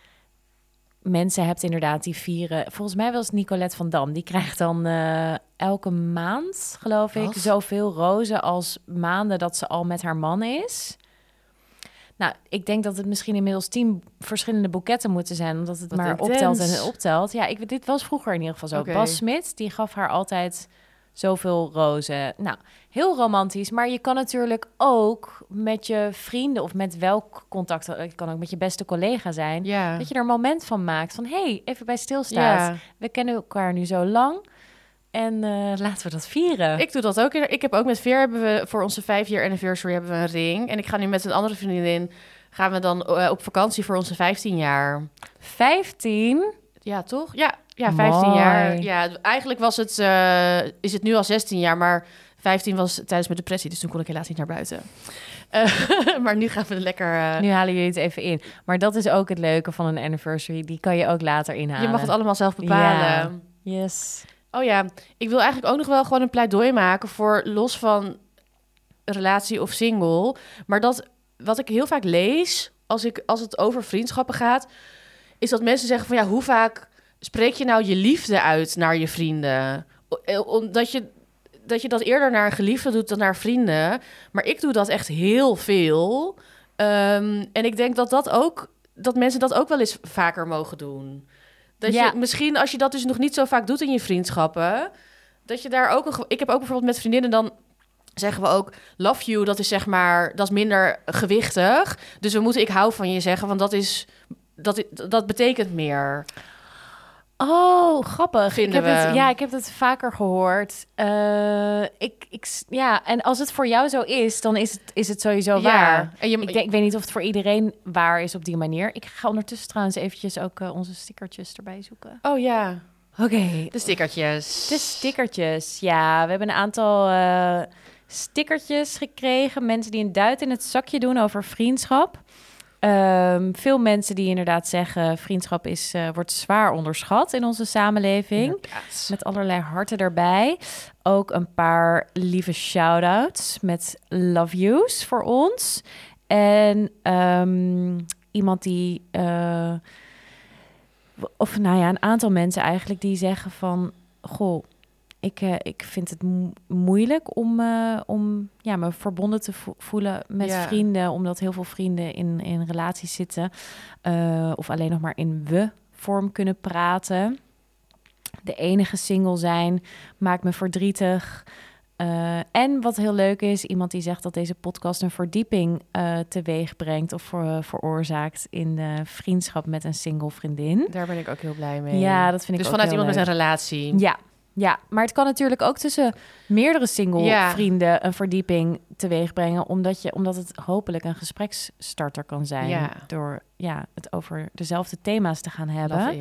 mensen hebt inderdaad die vieren. Volgens mij was het Nicolette van Dam. Die krijgt dan uh, elke maand, geloof ik, wat? zoveel rozen als maanden dat ze al met haar man is. Nou, ik denk dat het misschien inmiddels tien verschillende boeketten moeten zijn... omdat het Wat maar intens. optelt en optelt. Ja, ik, dit was vroeger in ieder geval zo. Okay. Bas Smit, die gaf haar altijd zoveel rozen. Nou, heel romantisch. Maar je kan natuurlijk ook met je vrienden of met welk contact, het kan ook met je beste collega zijn, Ja. dat je er een moment van maakt van, hé, hey, even bij stilstaat. Ja. We kennen elkaar nu zo lang en uh, laten we dat vieren. Ik doe dat ook. Ik heb ook met Veer hebben we voor onze vijf year anniversary hebben we een ring. En ik ga nu met een andere vriendin gaan we dan uh, op vakantie voor onze vijftien jaar. vijftien? Ja, toch? Ja, ja vijftien Mooi. jaar. Ja, eigenlijk was het, uh, is het nu al zestien jaar, maar vijftien was tijdens mijn depressie, dus toen kon ik helaas niet naar buiten. Uh, maar nu gaan we lekker... Uh... Nu halen jullie het even in. Maar dat is ook het leuke van een anniversary. Die kan je ook later inhalen. Je mag het allemaal zelf bepalen. Ja. Yes. Oh ja, ik wil eigenlijk ook nog wel gewoon een pleidooi maken voor los van relatie of single. Maar dat, wat ik heel vaak lees, als, ik, als het over vriendschappen gaat, is dat mensen zeggen van ja, hoe vaak spreek je nou je liefde uit naar je vrienden? Omdat je... dat je dat eerder naar een geliefde doet dan naar vrienden. Maar ik doe dat echt heel veel. Um, en ik denk dat dat ook... dat mensen dat ook wel eens vaker mogen doen. Dat ja. je misschien, als je dat dus nog niet zo vaak doet in je vriendschappen, dat je daar ook... Een, ik heb ook bijvoorbeeld met vriendinnen dan zeggen we ook love you, dat is zeg maar, dat is minder gewichtig. Dus we moeten ik hou van je zeggen, want dat is... dat, dat betekent meer. Oh, grappig. Vinden ik heb we. Het, ja, ik heb het vaker gehoord. Uh, ik, ik, ja, en als het voor jou zo is, dan is het, is het sowieso ja. waar. En je, ik, denk, ik weet niet of het voor iedereen waar is op die manier. Ik ga ondertussen trouwens eventjes ook uh, onze stickertjes erbij zoeken. Oh ja. Oké. Okay. De stickertjes. De stickertjes, ja. We hebben een aantal uh, stickertjes gekregen. Mensen die een duit in het zakje doen over vriendschap. Um, veel mensen die inderdaad zeggen... vriendschap is, uh, wordt zwaar onderschat in onze samenleving. Inderdaad. Met allerlei harten erbij. Ook een paar lieve shout-outs met love yous voor ons. En um, iemand die... Uh, of nou ja, een aantal mensen eigenlijk die zeggen van... goh, ik, uh, ik vind het mo- moeilijk om, uh, om ja, me verbonden te vo- voelen met ja. vrienden. Omdat heel veel vrienden in, in relaties zitten. Uh, of alleen nog maar in we-vorm kunnen praten. De enige single zijn maakt me verdrietig. Uh, en wat heel leuk is, iemand die zegt dat deze podcast een verdieping uh, teweeg brengt of voor, uh, veroorzaakt in de vriendschap met een single vriendin. Daar ben ik ook heel blij mee. Ja, dat vind ik dus ook vanuit heel iemand leuk. met een relatie. Ja, ja, maar het kan natuurlijk ook tussen meerdere single ja. vrienden een verdieping teweeg brengen, omdat, je, omdat het hopelijk een gespreksstarter kan zijn ja. door ja, het over dezelfde thema's te gaan hebben.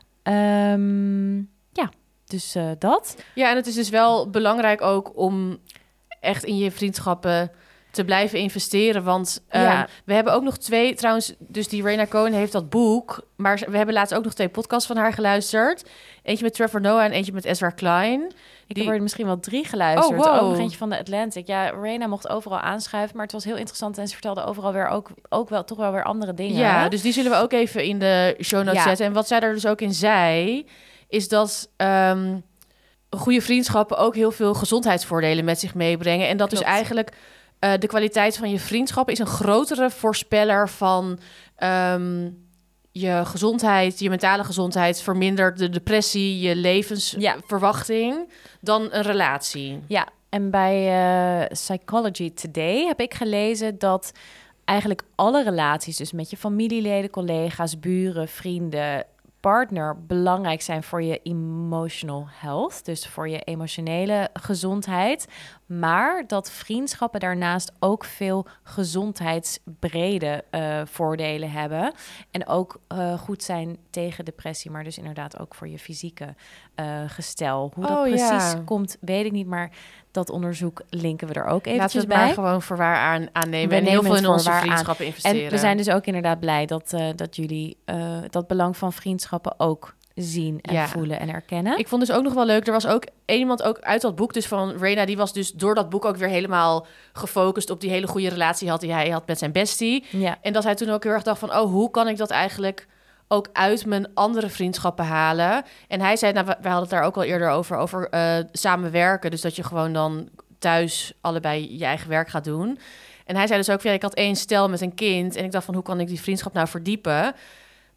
Um, ja. Dus uh, dat. Ja, en het is dus wel belangrijk ook om echt in je vriendschappen te blijven investeren. Want um, ja. we hebben ook nog twee... Trouwens, dus die Raina Cohen heeft dat boek. Maar we hebben laatst ook nog twee podcasts van haar geluisterd. Eentje met Trevor Noah en eentje met Ezra Klein. Ik die... heb er misschien wel drie geluisterd. Oh, wow. Ook nog eentje van de Atlantic. Ja, Raina mocht overal aanschuiven, maar het was heel interessant. En ze vertelde overal weer ook, ook wel toch wel weer andere dingen. Ja, dus die zullen we ook even in de show notes ja. zetten. En wat zij er dus ook in zei... is dat um, goede vriendschappen ook heel veel gezondheidsvoordelen met zich meebrengen. En dat Klopt. Dus eigenlijk uh, de kwaliteit van je vriendschap is een grotere voorspeller van um, je gezondheid, je mentale gezondheid, vermindert de depressie, je levensverwachting, ja. dan een relatie. Ja, en bij uh, Psychology Today heb ik gelezen dat eigenlijk alle relaties, dus met je familieleden, collega's, buren, vrienden, partner belangrijk zijn voor je emotional health, dus voor je emotionele gezondheid, maar dat vriendschappen daarnaast ook veel gezondheidsbrede uh, voordelen hebben en ook uh, goed zijn tegen depressie, maar dus inderdaad ook voor je fysieke uh, gestel. Hoe dat oh, precies ja. komt, weet ik niet, maar dat onderzoek linken we er ook eventjes Laten we het bij. maar gewoon voor waar aan, aannemen we en heel veel in onze vriendschappen aan. investeren. En we zijn dus ook inderdaad blij dat, uh, dat jullie uh, dat belang van vriendschappen ook zien en ja. voelen en erkennen. Ik vond dus ook nog wel leuk, er was ook iemand ook uit dat boek, dus van Raina, die was dus door dat boek ook weer helemaal gefocust op die hele goede relatie had die hij had met zijn bestie. Ja. En dat hij toen ook heel erg dacht van, oh, hoe kan ik dat eigenlijk ook uit mijn andere vriendschappen halen? En hij zei, nou, we, we hadden het daar ook al eerder over, over uh, samenwerken. Dus dat je gewoon dan thuis allebei je eigen werk gaat doen. En hij zei dus ook, ja, ik had één stel met een kind en ik dacht van, hoe kan ik die vriendschap nou verdiepen?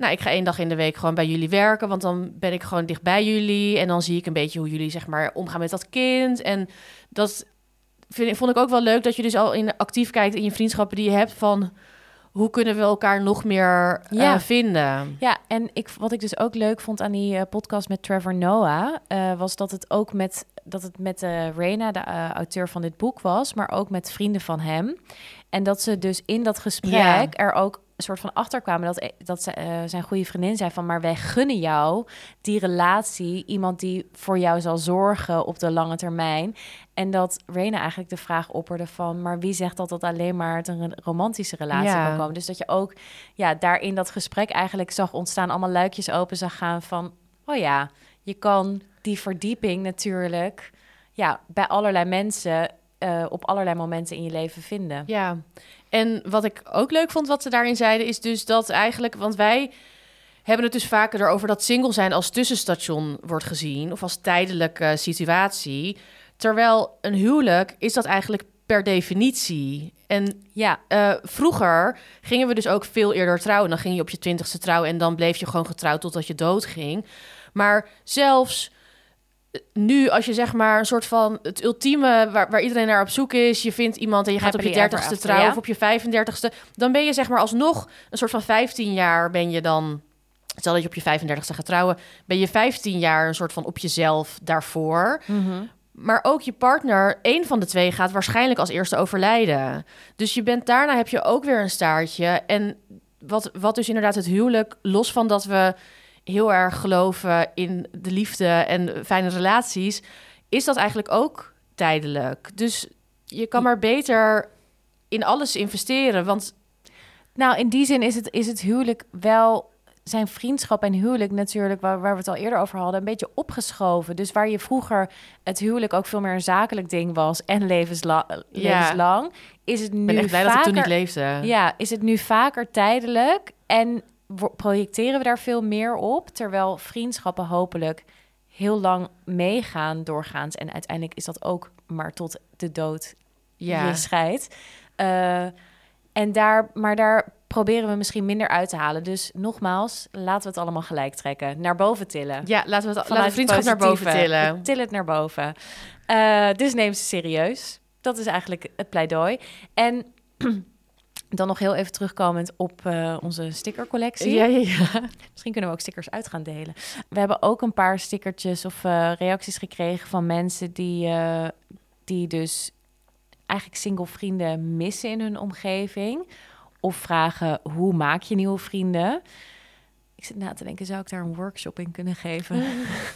nou, ik ga één dag in de week gewoon bij jullie werken, want dan ben ik gewoon dicht bij jullie en dan zie ik een beetje hoe jullie zeg maar omgaan met dat kind. En dat vind ik, vond ik ook wel leuk dat je dus al in actief kijkt in je vriendschappen die je hebt van hoe kunnen we elkaar nog meer Ja. uh, vinden. Ja, en ik, wat ik dus ook leuk vond aan die uh, podcast met Trevor Noah, uh, was dat het ook met dat het met uh, Raina, de uh, auteur van dit boek was, maar ook met vrienden van hem. En dat ze dus in dat gesprek Ja. er ook een soort van achterkwamen dat, dat ze, uh, zijn goede vriendin zei van, maar wij gunnen jou die relatie, iemand die voor jou zal zorgen op de lange termijn. En dat Raina eigenlijk de vraag opperde van, maar wie zegt dat dat alleen maar uit een romantische relatie Ja. kan komen? Dus dat je ook ja, daar in dat gesprek eigenlijk zag ontstaan, allemaal luikjes open zag gaan van, oh ja, je kan die verdieping natuurlijk ja, bij allerlei mensen uh, op allerlei momenten in je leven vinden. Ja, en wat ik ook leuk vond wat ze daarin zeiden, is dus dat eigenlijk, want wij hebben het dus vaker erover dat single zijn als tussenstation wordt gezien of als tijdelijke situatie. Terwijl een huwelijk is dat eigenlijk per definitie. En ja, uh, vroeger gingen we dus ook veel eerder trouwen. Dan ging je op je twintigste trouwen en dan bleef je gewoon getrouwd totdat je doodging. Maar zelfs nu, als je zeg maar een soort van het ultieme waar, waar iedereen naar op zoek is, je vindt iemand en je gaat op je dertigste trouwen, ja, of op je vijfendertigste, dan ben je zeg maar alsnog een soort van vijftien jaar ben je dan, stel dat je op je vijfendertigste gaat trouwen, ben je vijftien jaar een soort van op jezelf daarvoor. Mm-hmm. Maar ook je partner, één van de twee, gaat waarschijnlijk als eerste overlijden. Dus je bent daarna heb je ook weer een staartje. En wat, wat dus inderdaad het huwelijk, los van dat we heel erg geloven in de liefde en fijne relaties, is dat eigenlijk ook tijdelijk. Dus je kan maar beter in alles investeren, want nou, in die zin is het, is het huwelijk wel, zijn vriendschap en huwelijk natuurlijk, waar, waar we het al eerder over hadden, een beetje opgeschoven. Dus waar je vroeger het huwelijk ook veel meer een zakelijk ding was en levensla- ja. levenslang, is het nu ik ben echt blij vaker, dat ik toen niet leefde. Ja, is het nu vaker tijdelijk en projecteren we daar veel meer op, terwijl vriendschappen hopelijk heel lang meegaan doorgaans. En uiteindelijk is dat ook maar tot de dood ja. je scheidt. Uh, en daar, maar daar proberen we misschien minder uit te halen. Dus nogmaals, laten we het allemaal gelijk trekken. Naar boven tillen. Ja, laten we het laten we vriendschap naar boven tillen. We tillen het naar boven. Uh, dus neem ze serieus. Dat is eigenlijk het pleidooi. En dan nog heel even terugkomend op uh, onze stickercollectie. Ja, ja, ja. Misschien kunnen we ook stickers uit gaan delen. We hebben ook een paar stickertjes of uh, reacties gekregen van mensen die, uh, die dus eigenlijk single vrienden missen in hun omgeving. Of vragen, hoe maak je nieuwe vrienden? Ik zit na te denken, zou ik daar een workshop in kunnen geven?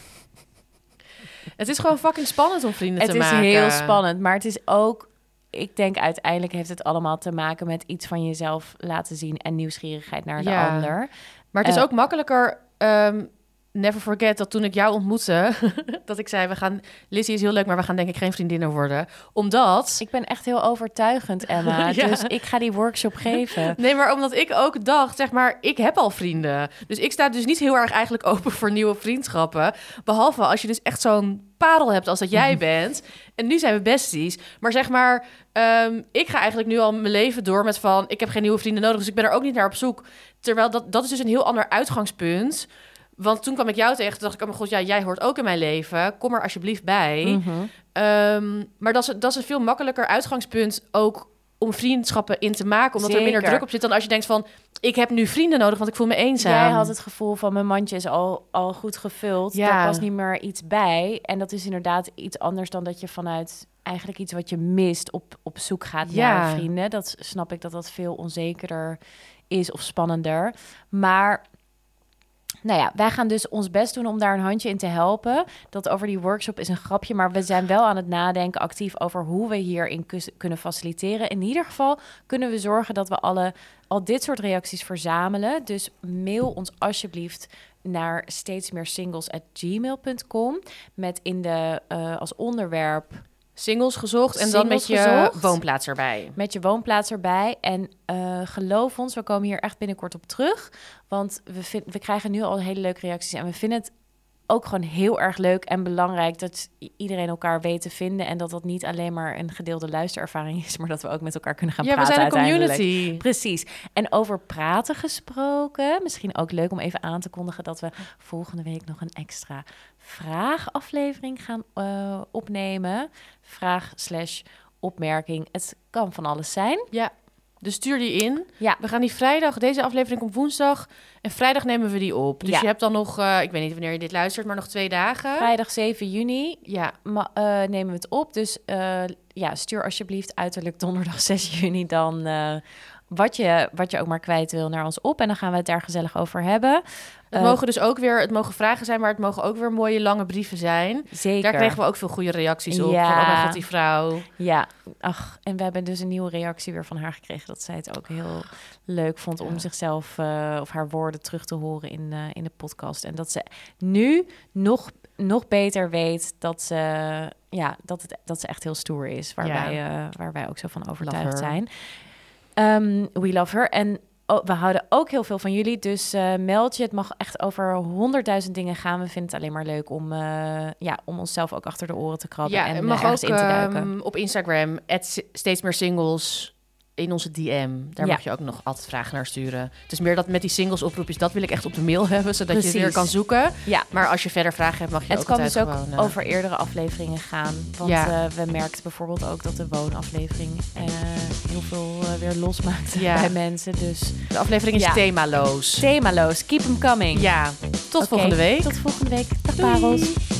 Het is gewoon fucking spannend om vrienden het te maken. Het is heel spannend, maar het is ook, ik denk uiteindelijk heeft het allemaal te maken met iets van jezelf laten zien en nieuwsgierigheid naar de ja. ander. Maar het is uh, ook makkelijker. Um, never forget dat toen ik jou ontmoette, dat ik zei, we gaan, Lizzie is heel leuk, maar we gaan denk ik geen vriendinnen worden. Omdat... Ik ben echt heel overtuigend, Emma. ja. Dus ik ga die workshop geven. Nee, maar omdat ik ook dacht, zeg maar, ik heb al vrienden. Dus ik sta dus niet heel erg eigenlijk open voor nieuwe vriendschappen. Behalve als je dus echt zo'n parel hebt als dat jij bent. En nu zijn we besties. Maar zeg maar, um, ik ga eigenlijk nu al mijn leven door met van, ik heb geen nieuwe vrienden nodig, dus ik ben er ook niet naar op zoek. Terwijl dat, dat is dus een heel ander uitgangspunt. Want toen kwam ik jou tegen, toen dacht ik, oh mijn god, ja, jij hoort ook in mijn leven. Kom er alsjeblieft bij. Mm-hmm. Um, maar dat is, dat is een veel makkelijker uitgangspunt ook om vriendschappen in te maken. Omdat Zeker. er minder druk op zit dan als je denkt van, ik heb nu vrienden nodig, want ik voel me eenzaam. Jij had het gevoel van, mijn mandje is al, al goed gevuld. Ja. Daar past niet meer iets bij. En dat is inderdaad iets anders dan dat je vanuit eigenlijk iets wat je mist op, op zoek gaat ja. naar vrienden. Dat snap ik dat dat veel onzekerder is of spannender. Maar nou ja, wij gaan dus ons best doen om daar een handje in te helpen. Dat over die workshop is een grapje, maar we zijn wel aan het nadenken actief over hoe we hierin kus- kunnen faciliteren. In ieder geval kunnen we zorgen dat we alle al dit soort reacties verzamelen. Dus mail ons alsjeblieft naar steedsmeersingles at gmail dot com met in de uh, als onderwerp singles gezocht en singles dan met je gezocht, woonplaats erbij. Met je woonplaats erbij. En uh, geloof ons, we komen hier echt binnenkort op terug. Want we, vind, we krijgen nu al hele leuke reacties. En we vinden het ook gewoon heel erg leuk en belangrijk dat iedereen elkaar weet te vinden. En dat dat niet alleen maar een gedeelde luisterervaring is, maar dat we ook met elkaar kunnen gaan ja, praten. Ja, we zijn een uiteindelijk. community. Precies. En over praten gesproken, misschien ook leuk om even aan te kondigen dat we volgende week nog een extra vraagaflevering gaan uh, opnemen. Vraag slash opmerking. Het kan van alles zijn. Ja. Dus stuur die in. Ja. We gaan die vrijdag, deze aflevering komt woensdag. En vrijdag nemen we die op. Dus ja. je hebt dan nog, uh, ik weet niet wanneer je dit luistert, maar nog twee dagen. Vrijdag zeven juni ja. ma- uh, nemen we het op. Dus uh, ja, stuur alsjeblieft uiterlijk donderdag zes juni dan uh, wat, je, wat je ook maar kwijt wil naar ons op. En dan gaan we het daar gezellig over hebben. Het uh, mogen dus ook weer, het mogen vragen zijn, maar het mogen ook weer mooie lange brieven zijn. Zeker. Daar kregen we ook veel goede reacties op. Ja. Van, oh mijn god, die vrouw. Ja, ach, en we hebben dus een nieuwe reactie weer van haar gekregen. Dat zij het ook heel leuk vond om ja. zichzelf uh, of haar woorden terug te horen in, uh, in de podcast. En dat ze nu nog, nog beter weet dat ze, ja, dat, het, dat ze echt heel stoer is. Waar, ja. wij, uh, waar wij ook zo van overtuigd zijn. Um, we love her. En Oh, we houden ook heel veel van jullie, dus uh, meld je. Het mag echt over honderdduizend dingen gaan. We vinden het alleen maar leuk om, uh, ja, om onszelf ook achter de oren te krabben ja, en mag uh, ergens ook, in te duiken. Um, op Instagram, at steeds meer singles, in onze D M. Daar ja. mag je ook nog altijd vragen naar sturen. Het is meer dat met die singles oproepjes, dat wil ik echt op de mail hebben, zodat Precies. je weer kan zoeken. Ja. Maar als je verder vragen hebt, mag je het ook altijd Het kan dus gewoon, ook uh... over eerdere afleveringen gaan. Want ja. uh, we merkten bijvoorbeeld ook dat de woonaflevering uh, heel veel uh, weer losmaakte ja. bij mensen. Dus de aflevering is ja. themaloos. Themaloos. Keep them coming. Ja. Tot okay. volgende week. Tot volgende week. Dag Doei. Parels.